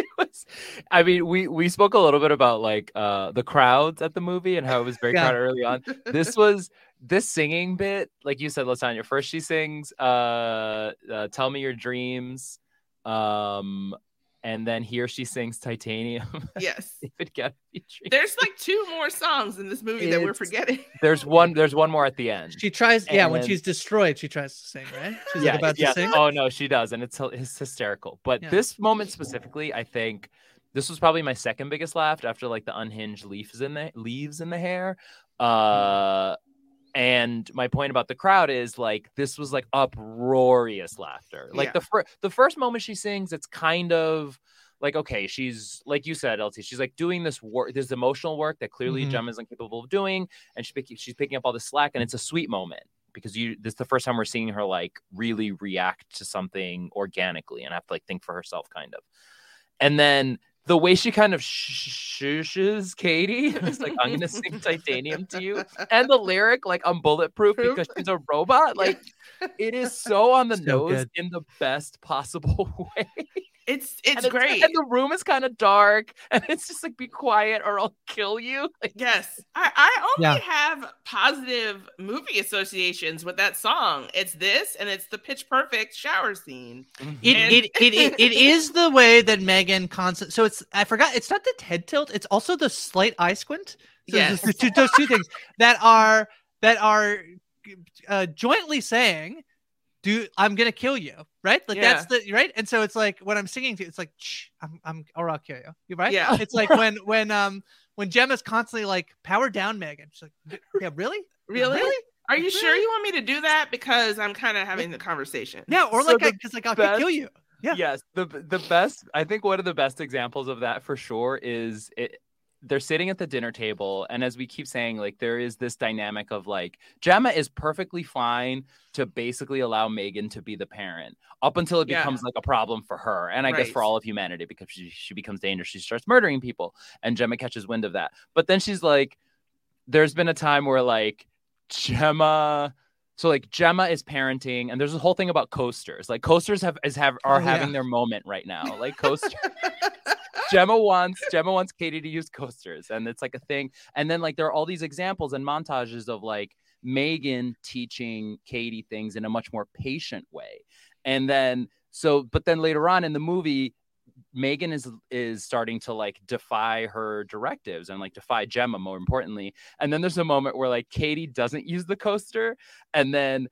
I mean, we we spoke a little bit about like uh the crowds at the movie and how it was very Yeah. crowded early on. This was this singing bit, like you said, Lasagna. First, she sings uh, uh "Tell Me Your Dreams," um, and then here she sings "Titanium." Yes. David Gethby Dreams. There's like two more songs in this movie that we're It's- forgetting. There's one. There's one more at the end. She tries, yeah, when And- she's destroyed, she tries to sing, right? She's yeah, like about yeah. to sing. Oh no, she does, and it's it's hysterical. But Yeah. this moment specifically, I think this was probably my second biggest laugh after like the unhinged leaves in the leaves in the hair. Uh, and my point about the crowd is like this was like uproarious laughter. Like Yeah. the first the first moment she sings, it's kind of like, okay, she's like you said, L T, she's like doing this work, this emotional work that clearly Mhm. Gemma is incapable of doing, and she pick, she's picking up all the slack, and it's a sweet moment because you this is the first time we're seeing her like really react to something organically and have to like think for herself, kind of. And then the way she kind of shushes Katie is like, I'm gonna sing Titanium to you, and the lyric like I'm bulletproof because she's a robot. Like it is so on the So nose good. in the best possible way. It's it's And great. and the room is kind of dark, and it's just like, be quiet or I'll kill you. Like, Yes, I, I only Yeah. have positive movie associations with that song. It's this, and it's the Pitch Perfect shower scene. It, And- it, it, it, it is the way that Megan constant. So it's, I forgot, it's not the head tilt. It's also the slight eye squint. So Yes. there's the two, those two things that are, that are uh, jointly saying, do I'm going to kill you. Right. Like Yeah. that's the, right. And so it's like when I'm singing to it's like, Shh, I'm, I'm, or I'll kill you. You right. Yeah. It's like when, when, um, when Gemma's constantly like power down Megan. She's like, yeah, really? Really? Really? Are you sure Really? you want me to do that? Because I'm kind of having the conversation. Yeah. Or So like, the I, cause like, I'll best- kill you. Yeah. Yes, the the best. I think one of the best examples of that for sure is it. They're sitting at the dinner table, and as we keep saying, like there is this dynamic of like Gemma is perfectly fine to basically allow Megan to be the parent up until it Yeah. becomes like a problem for her, and I guess Right. for all of humanity because she she becomes dangerous. She starts murdering people, and Gemma catches wind of that. But then she's like, "There's been a time where like Gemma." So like Gemma is parenting, and there's a whole thing about coasters. Like coasters have is have are Oh, having yeah. their moment right now. Like coasters. Gemma wants Gemma wants Katie to use coasters, and it's like a thing. And then like there are all these examples and montages of like Megan teaching Katie things in a much more patient way. And then so, but then later on in the movie, Megan is is starting to like defy her directives and like defy Gemma, more importantly. And then there's a moment where like Katie doesn't use the coaster, and then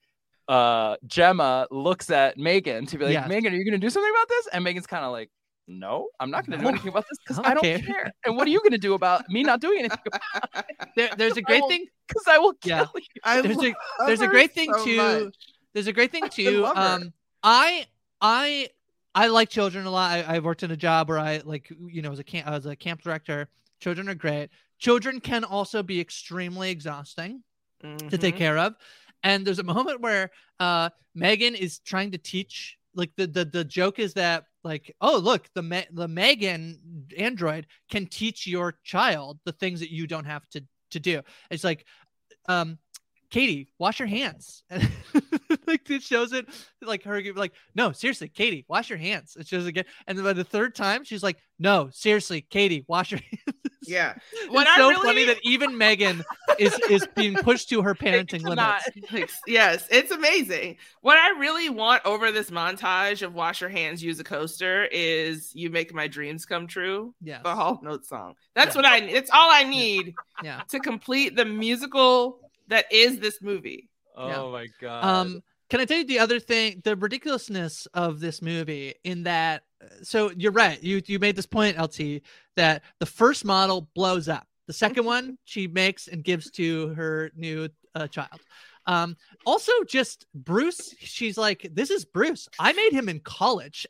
uh Gemma looks at Megan to be like, Yes. Megan, are you gonna do something about this? And Megan's kind of like, no, I'm not gonna do No. anything about this because I I don't don't care. care. And what are you gonna do about me not doing anything about it? There, there's a great thing. Because I will kill Yeah. you. I There's a love there's a her great thing so too. much. There's a great thing I too. love her. Um, I I I like children a lot. I, I worked in a job where I like you know as a camp I was a camp director. Children are great. Children can also be extremely exhausting to take Mhm. care of. And there's a moment where uh Megan is trying to teach. Like the the the joke is that like, oh look, the Me- the Megan android can teach your child the things that you don't have to to do. It's like, um, Katie, wash your hands. And like it shows it like her like, no, seriously, Katie, wash your hands. It shows again. And then by the third time, she's like, no, seriously, Katie, wash your hands. Yeah. It's What I so really- funny that even Megan is is being pushed to her parenting cannot. limits. Yes, it's amazing. What I really want over this montage of wash your hands, use a coaster is you make my dreams come true. Yes. The Hall Note song. That's Yeah. what I it's all I need Yeah. to complete the musical that is this movie. Oh my god. Um, can I tell you the other thing, the ridiculousness of this movie in that, so you're right. You, you made this point, L T, that the first model blows up. The second one she makes and gives to her new uh, child. Um, also just Bruce, she's like, this is Bruce. I made him in college.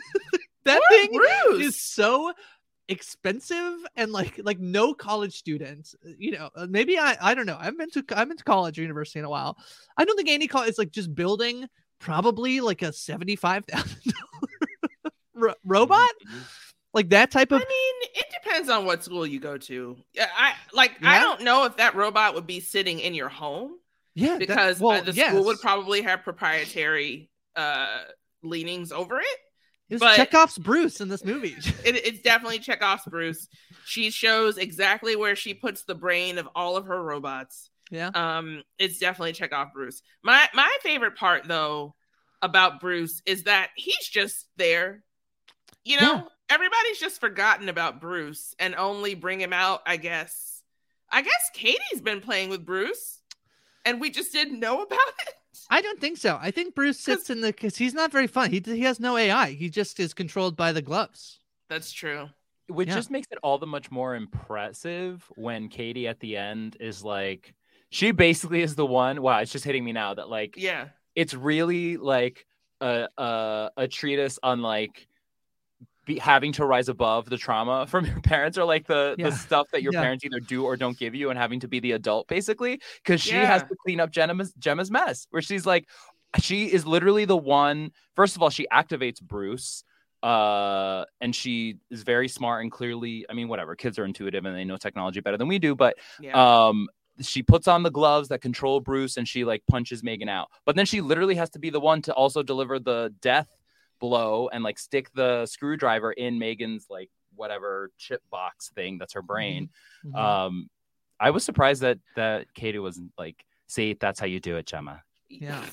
That Poor thing Bruce. is so expensive and like like no college students, you know, uh, maybe I I don't know. I've been to I've been to college or university in a while. I don't think any college is like just building probably like a seventy-five thousand dollars ro- robot, like that type I of. mean, it depends on what school you go to. Yeah, I like I Yeah. don't know if that robot would be sitting in your home Yeah, that- because uh, well, the yes. school would probably have proprietary uh leanings over it. It was but- Chekhov's Bruce in this movie. It, it's definitely Chekhov's Bruce. She shows exactly where she puts the brain of all of her robots. Yeah. Um, it's definitely Chekhov Bruce. My my favorite part though about Bruce is that he's just there. You know, Yeah. everybody's just forgotten about Bruce and only bring him out, I guess. I guess Katie's been playing with Bruce and we just didn't know about it. I don't think so. I think Bruce sits in the because he's not very fun. He he has no A I. He just is controlled by the gloves. That's true. Which Yeah. just makes it all the much more impressive when Katie at the end is like, she basically is the one. Wow, it's just hitting me now that like Yeah. it's really like a a, a treatise on like be, having to rise above the trauma from your parents, or like the Yeah. the stuff that your Yeah. parents either do or don't give you, and having to be the adult basically, because she Yeah. has to clean up Gemma's Gemma's mess, where she's like, she is literally the one. First of all, she activates Bruce. Uh, and she is very smart and clearly, I mean, whatever, kids are intuitive and they know technology better than we do, but Yeah. um, she puts on the gloves that control Bruce and she like punches Megan out. But then she literally has to be the one to also deliver the death blow and like stick the screwdriver in Megan's like whatever chip box thing that's her brain. Mhm. Um, I was surprised that that Katie wasn't like, see, that's how you do it, Gemma. Yeah.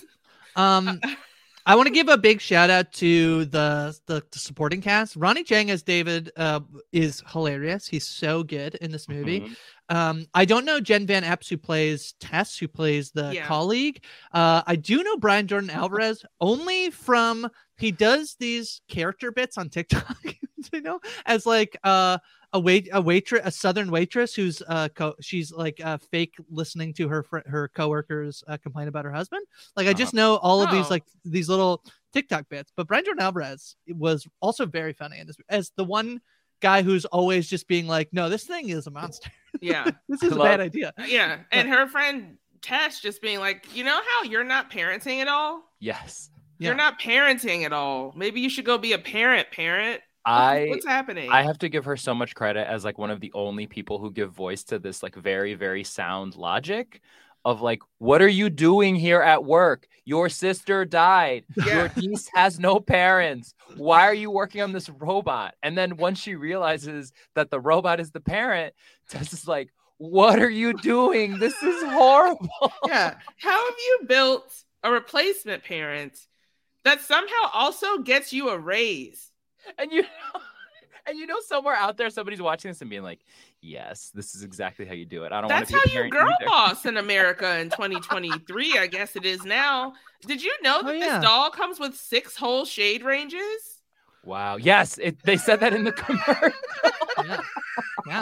Um, I want to give a big shout out to the, the the supporting cast. Ronnie Chang as David uh, is hilarious. He's so good in this movie. Mhm. Um, I don't know Jen Van Epps, who plays Tess, who plays the Yeah. colleague. Uh, I do know Brian Jordan Alvarez only from he does these character bits on TikTok, you know, as like uh, a wait a waitress, a Southern waitress who's uh co- she's like uh, fake listening to her fr- her coworkers uh, complain about her husband. Like I just know all of these Oh. like these little TikTok bits. But Brian Jordan Alvarez was also very funny in this as the one guy who's always just being like, no, this thing is a monster. Yeah. This is I a love- bad idea. Yeah. And her friend Tess just being like, you know how you're not parenting at all? Yes. Yeah. You're not parenting at all. Maybe you should go be a parent parent. I What's happening? I have to give her so much credit as like one of the only people who give voice to this like very, very sound logic of like, what are you doing here at work? Your sister died. Yeah. Your niece has no parents. Why are you working on this robot? And then once she realizes that the robot is the parent, Tessa's like, what are you doing? This is horrible. Yeah. How have you built a replacement parent that somehow also gets you a raise? And you know, and you know, somewhere out there, somebody's watching this and being like, yes, this is exactly how you do it. I don't want That's to be how a you parent girl either. boss in America in twenty twenty-three. I guess it is now. Did you know that Oh, yeah. this doll comes with six whole shade ranges? Wow. Yes, it, they said that in the commercial. Yeah. Yeah.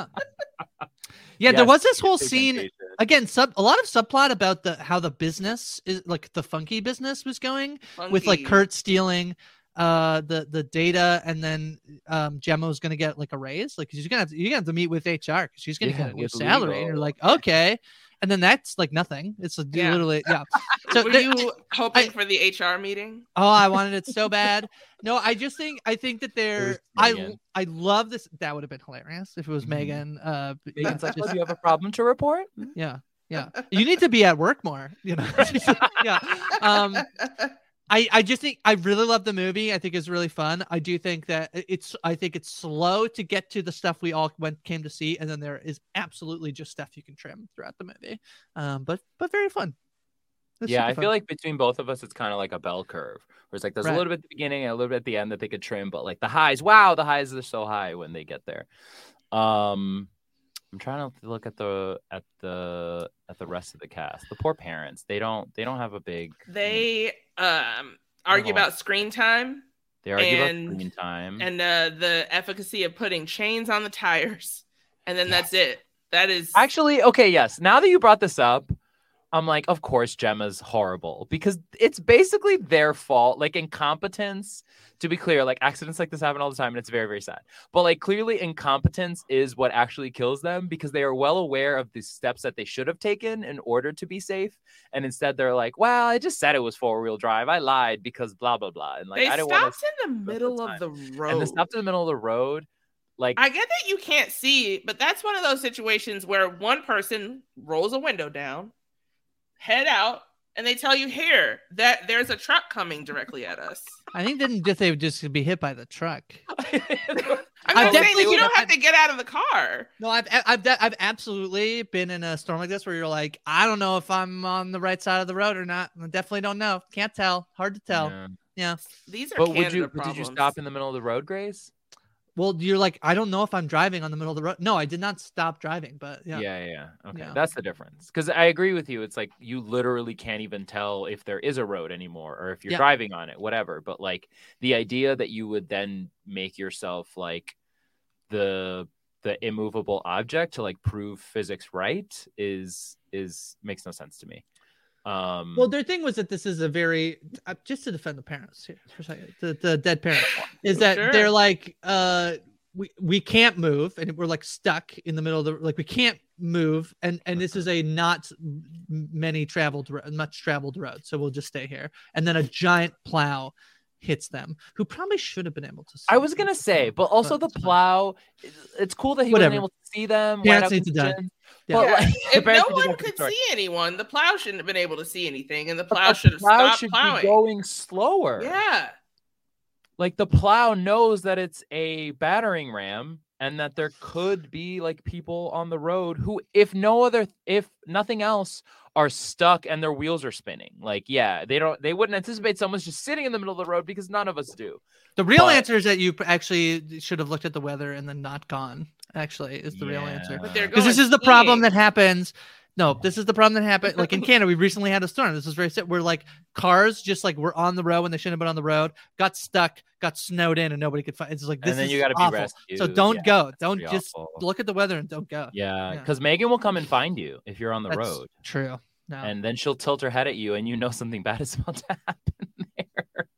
Yeah, there Yes, was this whole scene pigmentation. again. Sub a lot of subplot about the how the business is like the funky business was going with like Funky. Kurt stealing uh the the data, and then um Gemma's gonna get like a raise. Like she's gonna have to, you're gonna have to meet with H R because she's gonna Yeah, get a new with salary. legal. And you're like, okay, and then that's like nothing. It's like, Yeah. literally yeah. So Were there- you hoping I- for the H R meeting? Oh, I wanted it so bad. No, I just think I think that they're was I Megan. I love this. That would have been hilarious if it was Mhm. Megan. Uh, Megan's like, just- oh, do you have a problem to report? yeah, yeah. You need to be at work more. You know. yeah. Um, I I just think I really love the movie. I think it's really fun. I do think that it's I think it's slow to get to the stuff we all went came to see, and then there is absolutely just stuff you can trim throughout the movie. Um, but but very fun. It's Yeah, super I fun. feel like between both of us, it's kind of like a bell curve. Where it's like there's Right. a little bit at the beginning and a little bit at the end that they could trim, but like the highs, wow, the highs are so high when they get there. Um, I'm trying to look at the at the at the rest of the cast. The poor parents, they don't they don't have a big. They um argue Oh. about screen time They argue and- about screen time. and uh, the efficacy of putting chains on the tires, and then that's Yes. it. That is Actually, okay, yes. Now that you brought this up, I'm like, of course, Gemma's horrible because it's basically their fault. Like incompetence, to be clear, like accidents like this happen all the time and it's very, very sad. But like clearly incompetence is what actually kills them because they are well aware of the steps that they should have taken in order to be safe. And instead they're like, well, I just said it was four wheel drive. I lied because blah, blah, blah. And like, they I didn't want stopped to. in the middle of the road. And they stopped in the middle of the road. Like, I get that you can't see, but that's one of those situations where one person rolls a window down, head out, and they tell you here that there's a truck coming directly at us. I think didn't just they would just be hit by the truck. I'm I've not saying that definitely- you don't have to get out of the car. No, I've I've de- I've absolutely been in a storm like this where you're like, I don't know if I'm on the right side of the road or not. I definitely don't know. Can't tell. Hard to tell. yeah. Yeah. These are But would Canada you, but problems. did you stop in the middle of the road, Grace? Well, you're like, I don't know if I'm driving on the middle of the road. No, I did not stop driving, but yeah. Yeah, yeah, yeah. Okay, Yeah. that's the difference. Because I agree with you. It's like you literally can't even tell if there is a road anymore or if you're Yeah. driving on it, whatever. But like the idea that you would then make yourself like the the immovable object to like prove physics right is is makes no sense to me. Um, Well, their thing was that this is a very uh, just to defend the parents here for a second, the, the dead parents is that Sure. they're like, uh, we we can't move and we're like stuck in the middle of the like we can't move and and this is a not m- many traveled ro- much traveled road, so we'll just stay here. And then a giant plow hits them, who probably should have been able to see. I was gonna say, but also the it's fine. plow. It's cool that he Whatever. wasn't able to see them. Parents whiteout need to die. conditions, Yeah. But Yeah, like, the if no parents need to one die for the could story. see anyone, the plow shouldn't have been able to see anything, and the But plow the should have plow stopped should plowing. be going slower. Yeah. Like the plow knows that it's a battering ram and that there could be like people on the road who, if no other, if nothing else, are stuck and their wheels are spinning. Like, yeah, they don't, they wouldn't anticipate someone's just sitting in the middle of the road because none of us do. The real But- answer is that you actually should have looked at the weather and then not gone. Actually, is the real answer. But they're Because this going is the problem skiing. that happens. No, this is the problem that happened. Like in Canada, we recently had a storm. This was very sad. Where like cars just like were on the road when they shouldn't have been on the road, got stuck, got snowed in, and nobody could find. It's like this And then is you gotta be awful. rescued. So don't Yeah, go. that's Don't pretty just awful. look at the weather and don't go. Yeah, Yeah. because Megan will come and find you if you're on the That's road. true. No. And then she'll tilt her head at you and you know something bad is about to happen there.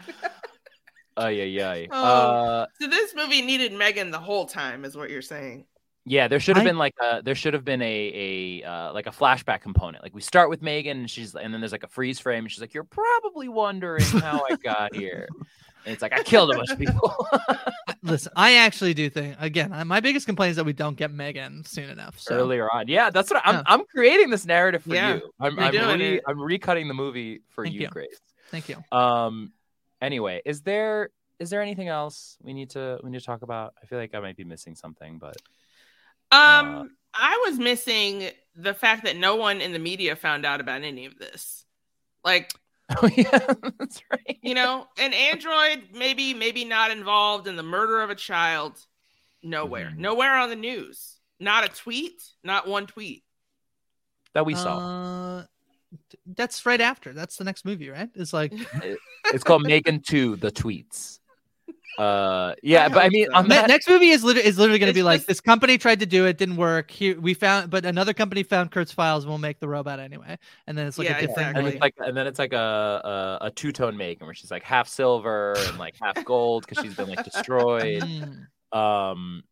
Oh, yeah, yeah. Oh. Uh, So this movie needed Megan the whole time, is what you're saying. Yeah, there should have I- been like a there should have been a a uh, like a flashback component. Like we start with Megan and she's and then there's like a freeze frame and she's like, "You're probably wondering how I got here." And it's like I killed a bunch of people. Listen, I actually do think again. I- My biggest complaint is that we don't get Megan soon enough. So. Earlier on, yeah, that's what I'm. Yeah. I'm creating this narrative for Yeah, you. I'm. you're I'm, doing re, it. I'm recutting the movie for Thank you, you. Grace. Thank you. Um. Anyway, is there is there anything else we need to we need to talk about? I feel like I might be missing something, but Um, Uh, I was missing the fact that no one in the media found out about any of this. Like, oh yeah, that's right. you know, an android maybe maybe not involved in the murder of a child. Nowhere. Mhm. Nowhere on the news. Not a tweet. Not one tweet. That we saw. Uh, t- that's right after. That's the next movie, right? It's like It- it's called Megan two: The Tweets. Uh, yeah, I but I hope mean, so. on Ne- that, next movie is literally is literally going to It's be like just- this company tried to do it, didn't work. Here we found, but another company found Kurt's files and we'll make the robot anyway. And then it's like Yeah, a different. and exactly. it's like, and then it's like a a, a two tone Megan where she's like half silver and like half gold because she's been like destroyed. Mm. Um,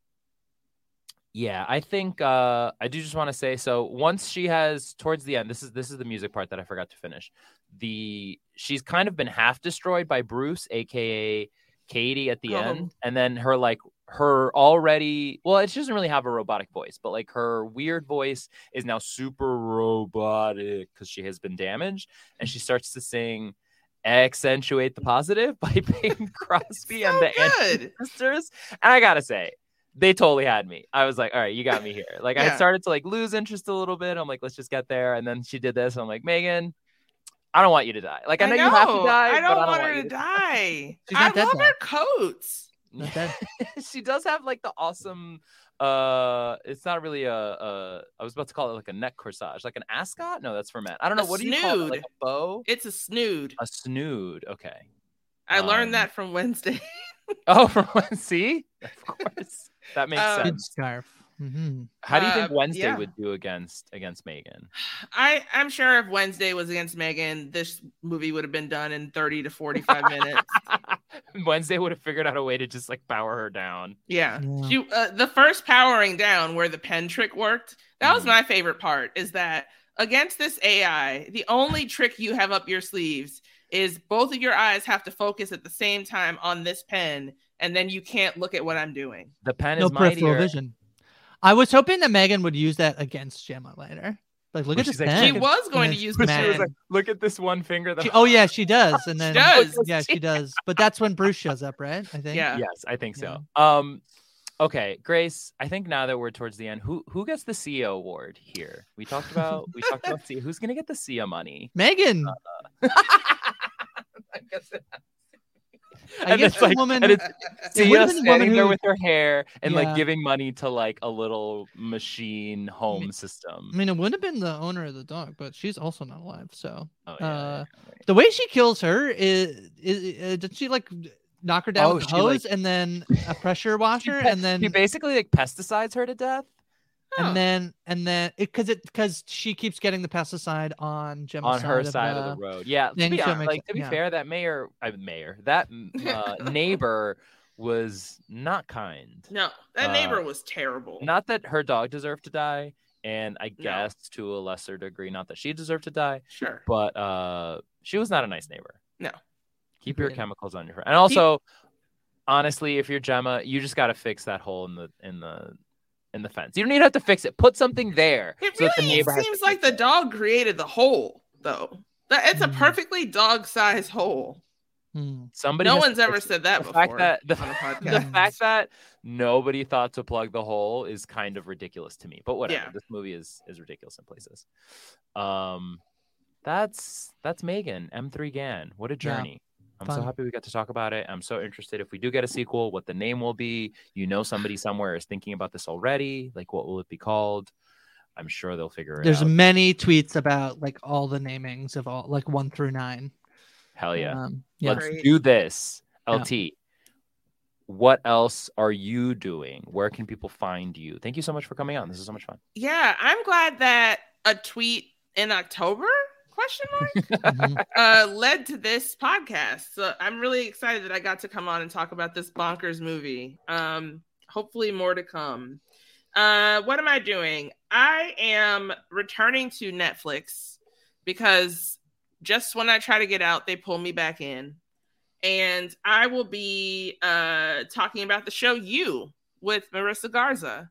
yeah, I think uh, I do just want to say so. Once she has towards the end, this is this is the music part that I forgot to finish. The she's kind of been half destroyed by Bruce, aka Katie, at the Oh. end, and then her like her already well, it doesn't really have a robotic voice, but like her weird voice is now super robotic because she has been damaged, and she starts to sing "Accentuate the Positive" by Bing Crosby and So the good. Andrews Sisters, and I gotta say. They totally had me. I was like, all right, you got me here. Like I Yeah. had started to like lose interest a little bit. I'm like, let's just get there. And then she did this. I'm like, Megan, I don't want you to die. Like I know, you have to die. I don't but I don't want her you to die. She's I not dead love though. her coats. Not dead. she does have like the awesome uh it's not really a, a I was about to call it like a neck corsage, like an ascot. No, that's for men. I don't know. A What do you call it? snood. Like a bow? It's a snood. A snood. Okay. I Um, learned that from Wednesday. Oh, from one. See? Of course. That makes Um, Good sense. scarf. hmm How do you think uh, Wednesday yeah. would do against against Megan? I, I'm sure if Wednesday was against Megan, this movie would have been done in thirty to forty-five minutes. Wednesday would have figured out a way to just like power her down. Yeah. Yeah. She, uh, the first powering down where the pen trick worked, that was Mhm. my favorite part, is that against this A I, the only trick you have up your sleeves is both of your eyes have to focus at the same time on this pen, and then you can't look at what I'm doing. The pen No is peripheral mightier. vision. I was hoping that Megan would use that against Gemma later. Like, look Where at this she's like, pen. She was going to it's use But the she was pen. like, look at this one finger. That... She- oh yeah, she does. And then does. yeah, she does. But that's when Bruce shows up, right? I think. Yeah. Yes, I think so. Um, okay, Grace. I think now that we're towards the end, who who gets the C E O award here? We talked about we talked about C E O. Who's gonna get the C E O money? Megan. I guess it- I and guess it's the like, woman. and it's It Sia would've been the woman standing there who- with her hair and Yeah. like giving money to like a little machine home system. I mean, it wouldn't have been the owner of the dog, but she's also not alive. So Oh, yeah, uh, yeah, right. the way she kills her is, is uh, did she like knock her down Oh, with the she, like- hose and then a pressure washer pe- and then he basically like pesticides her to death. Huh. and then and then it because it because she keeps getting the pesticide on Gemma's On her side, side of, of the, the road. Yeah, to thing, be, so it honest, makes like, it- to be yeah. fair, that mayor, I mayor, that uh, neighbor was not kind. No, that Uh, neighbor was terrible. Not that her dog deserved to die, and I No. guess to a lesser degree, not that she deserved to die, Sure. but uh, she was not a nice neighbor. No. Keep your Agreed. chemicals on your friend. And also, honestly, if you're Gemma, you just got to fix that hole in the in the in the fence. You don't even have to fix it. Put something there. It so that the really neighbor has seems to like fix the it. dog created the hole, though. That it's a Hmm. perfectly dog-sized hole. Hmm. Somebody No has to one's ever fix it. said that the before fact that the, on a podcast. the fact that nobody thought to plug the hole is kind of ridiculous to me. But whatever. Yeah. This movie is is ridiculous in places. Um, that's that's Megan M three Gan. What a Yeah. journey. I'm so Fun. happy we got to talk about it. I'm so interested if we do get a sequel, what the name will be. You know, somebody somewhere is thinking about this already. Like, what will it be called? I'm sure they'll figure it There's out. many tweets about like all the namings of all like one through nine. Hell yeah. Um, yeah. Let's Great. do this. Yeah. L T, what else are you doing? Where can people find you? Thank you so much for coming on. This is so much fun. Yeah, I'm glad that a tweet in October question mark Mhm. uh led to this podcast. So I'm really excited that I got to come on and talk about this bonkers movie. Um, hopefully more to come. Uh, what am I doing? I am returning to Netflix because just when I try to get out, they pull me back in. and I will be uh, talking about the show You with Marissa Garza.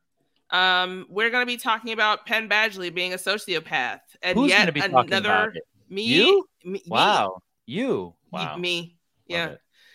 Um, we're going to be talking about Penn Badgley being a sociopath. And Who's yet going to be talking another, about it? Me, You? Me, Wow. You. Wow. Me. Yeah.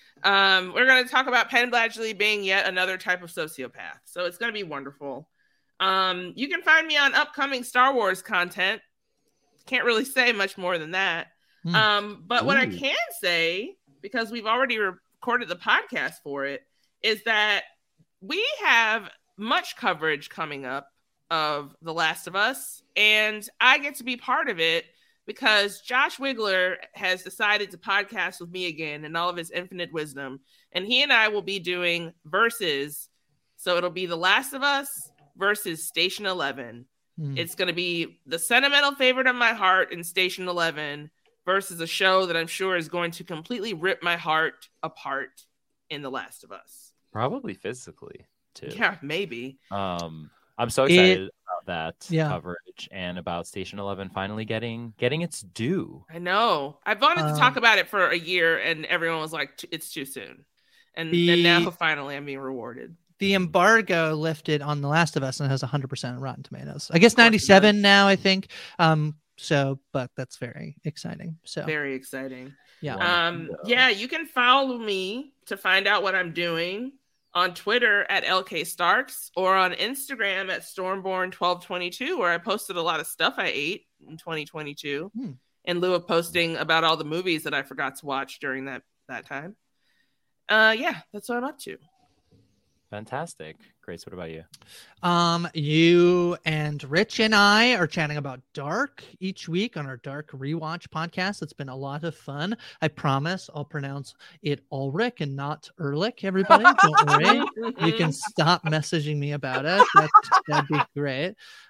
Um, we're going to talk about Penn Badgley being yet another type of sociopath. So it's going to be wonderful. Um, you can find me on upcoming Star Wars content. Can't really say much more than that. Mm. Um, but Ooh. What I can say, because we've already recorded the podcast for it, is that we have much coverage coming up of The Last of Us, and I get to be part of it because Josh Wigler has decided to podcast with me again in all of his infinite wisdom, and he and I will be doing versus. So it'll be The Last of Us versus Station Eleven. Mm. It's going to be the sentimental favorite of my heart in Station Eleven versus a show that I'm sure is going to completely rip my heart apart in The Last of Us. Probably physically. Too. Yeah, maybe. Um, I'm so excited it, about that yeah. coverage and about Station Eleven finally getting getting its due. I know. I've wanted um, to talk about it for a year, and everyone was like, "It's too soon," and, the, and now finally I'm being rewarded. The embargo lifted on The Last of Us and has one hundred percent Rotten Tomatoes. I guess ninety-seven now, I think. Um, so, but that's very exciting. So very exciting. Yeah. Um. Yeah. You can follow me to find out what I'm doing on Twitter at L K Starks or on Instagram at Stormborn twelve twenty-two, where I posted a lot of stuff I ate in twenty twenty-two hmm. in lieu of posting about all the movies that I forgot to watch during that, that time. Uh, yeah, that's what I'm up to. Fantastic. Grace, what about you? Um, you and Rich and I are chatting about Dark each week on our Dark Rewatch podcast. It's been a lot of fun. I promise I'll pronounce it Ulrich and not Ehrlich, everybody. Don't worry. You can stop messaging me about it. That, that'd be great.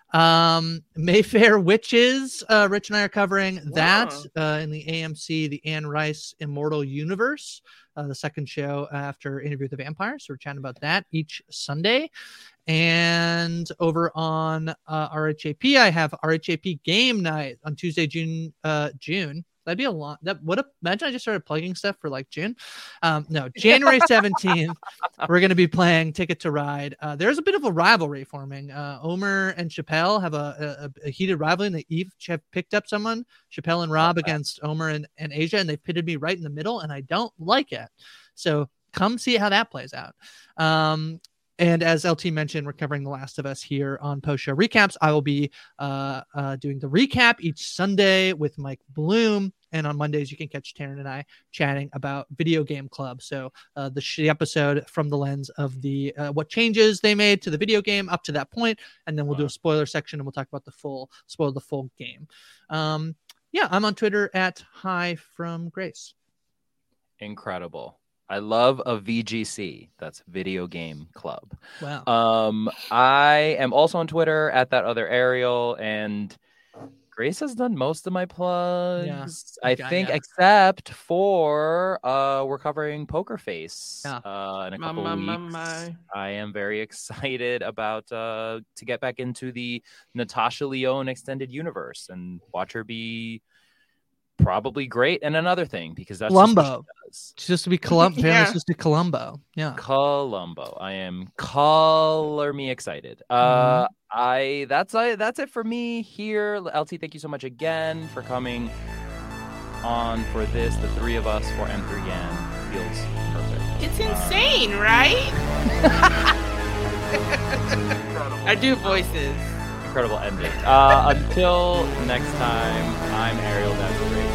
Um, Mayfair Witches. Uh, Rich and I are covering wow. that uh, in the A M C, the Anne Rice Immortal Universe. Uh, the second show after Interview with the Vampire. So we're chatting about that each Sunday. And over on uh, R H A P, I have R H A P Game Night on Tuesday, June. Uh, June. That'd be a lot. That would imagine I just started plugging stuff for like June. Um, no, January seventeenth, we're going to be playing Ticket to Ride. Uh, there's a bit of a rivalry forming. Uh, Omer and Chappelle have a, a, a heated rivalry, and they each have picked up someone, Chappelle and Rob, okay. against Omer and, and Asia, and they pitted me right in the middle, and I don't like it. So come see how that plays out. Um, And as L T mentioned, we're covering The Last of Us here on Post Show Recaps. I will be uh, uh, doing the recap each Sunday with Mike Bloom. And on Mondays, you can catch Taryn and I chatting about Video Game Club. So uh, the, sh- the episode from the lens of the uh, what changes they made to the video game up to that point. And then we'll wow. do a spoiler section and we'll talk about the full, spoil the full game. Um, yeah, I'm on Twitter at Hi From Grace. Incredible. I love a V G C. That's Video Game Club. Wow. Um, I am also on Twitter at that other Ariel, and Grace has done most of my plugs. Yeah. I yeah, think, yeah. except for uh, we're covering Poker Face yeah. uh, in a couple my, of my, weeks. my. I am very excited about uh, to get back into the Natasha Lyonne extended universe and watch her be probably great. And another thing, because that's Columbo. Just what she does. She's supposed to be Columbo. Yeah. She's supposed to be Columbo. Yeah. Columbo. I am color me excited. Uh, Mm-hmm. I that's I that's it for me here. L T, thank you so much again for coming on for this. The three of us for M three Gan feels perfect. It's insane, uh, right? I do voices. Incredible ending. Uh, until next time, I'm Ariel. That's great.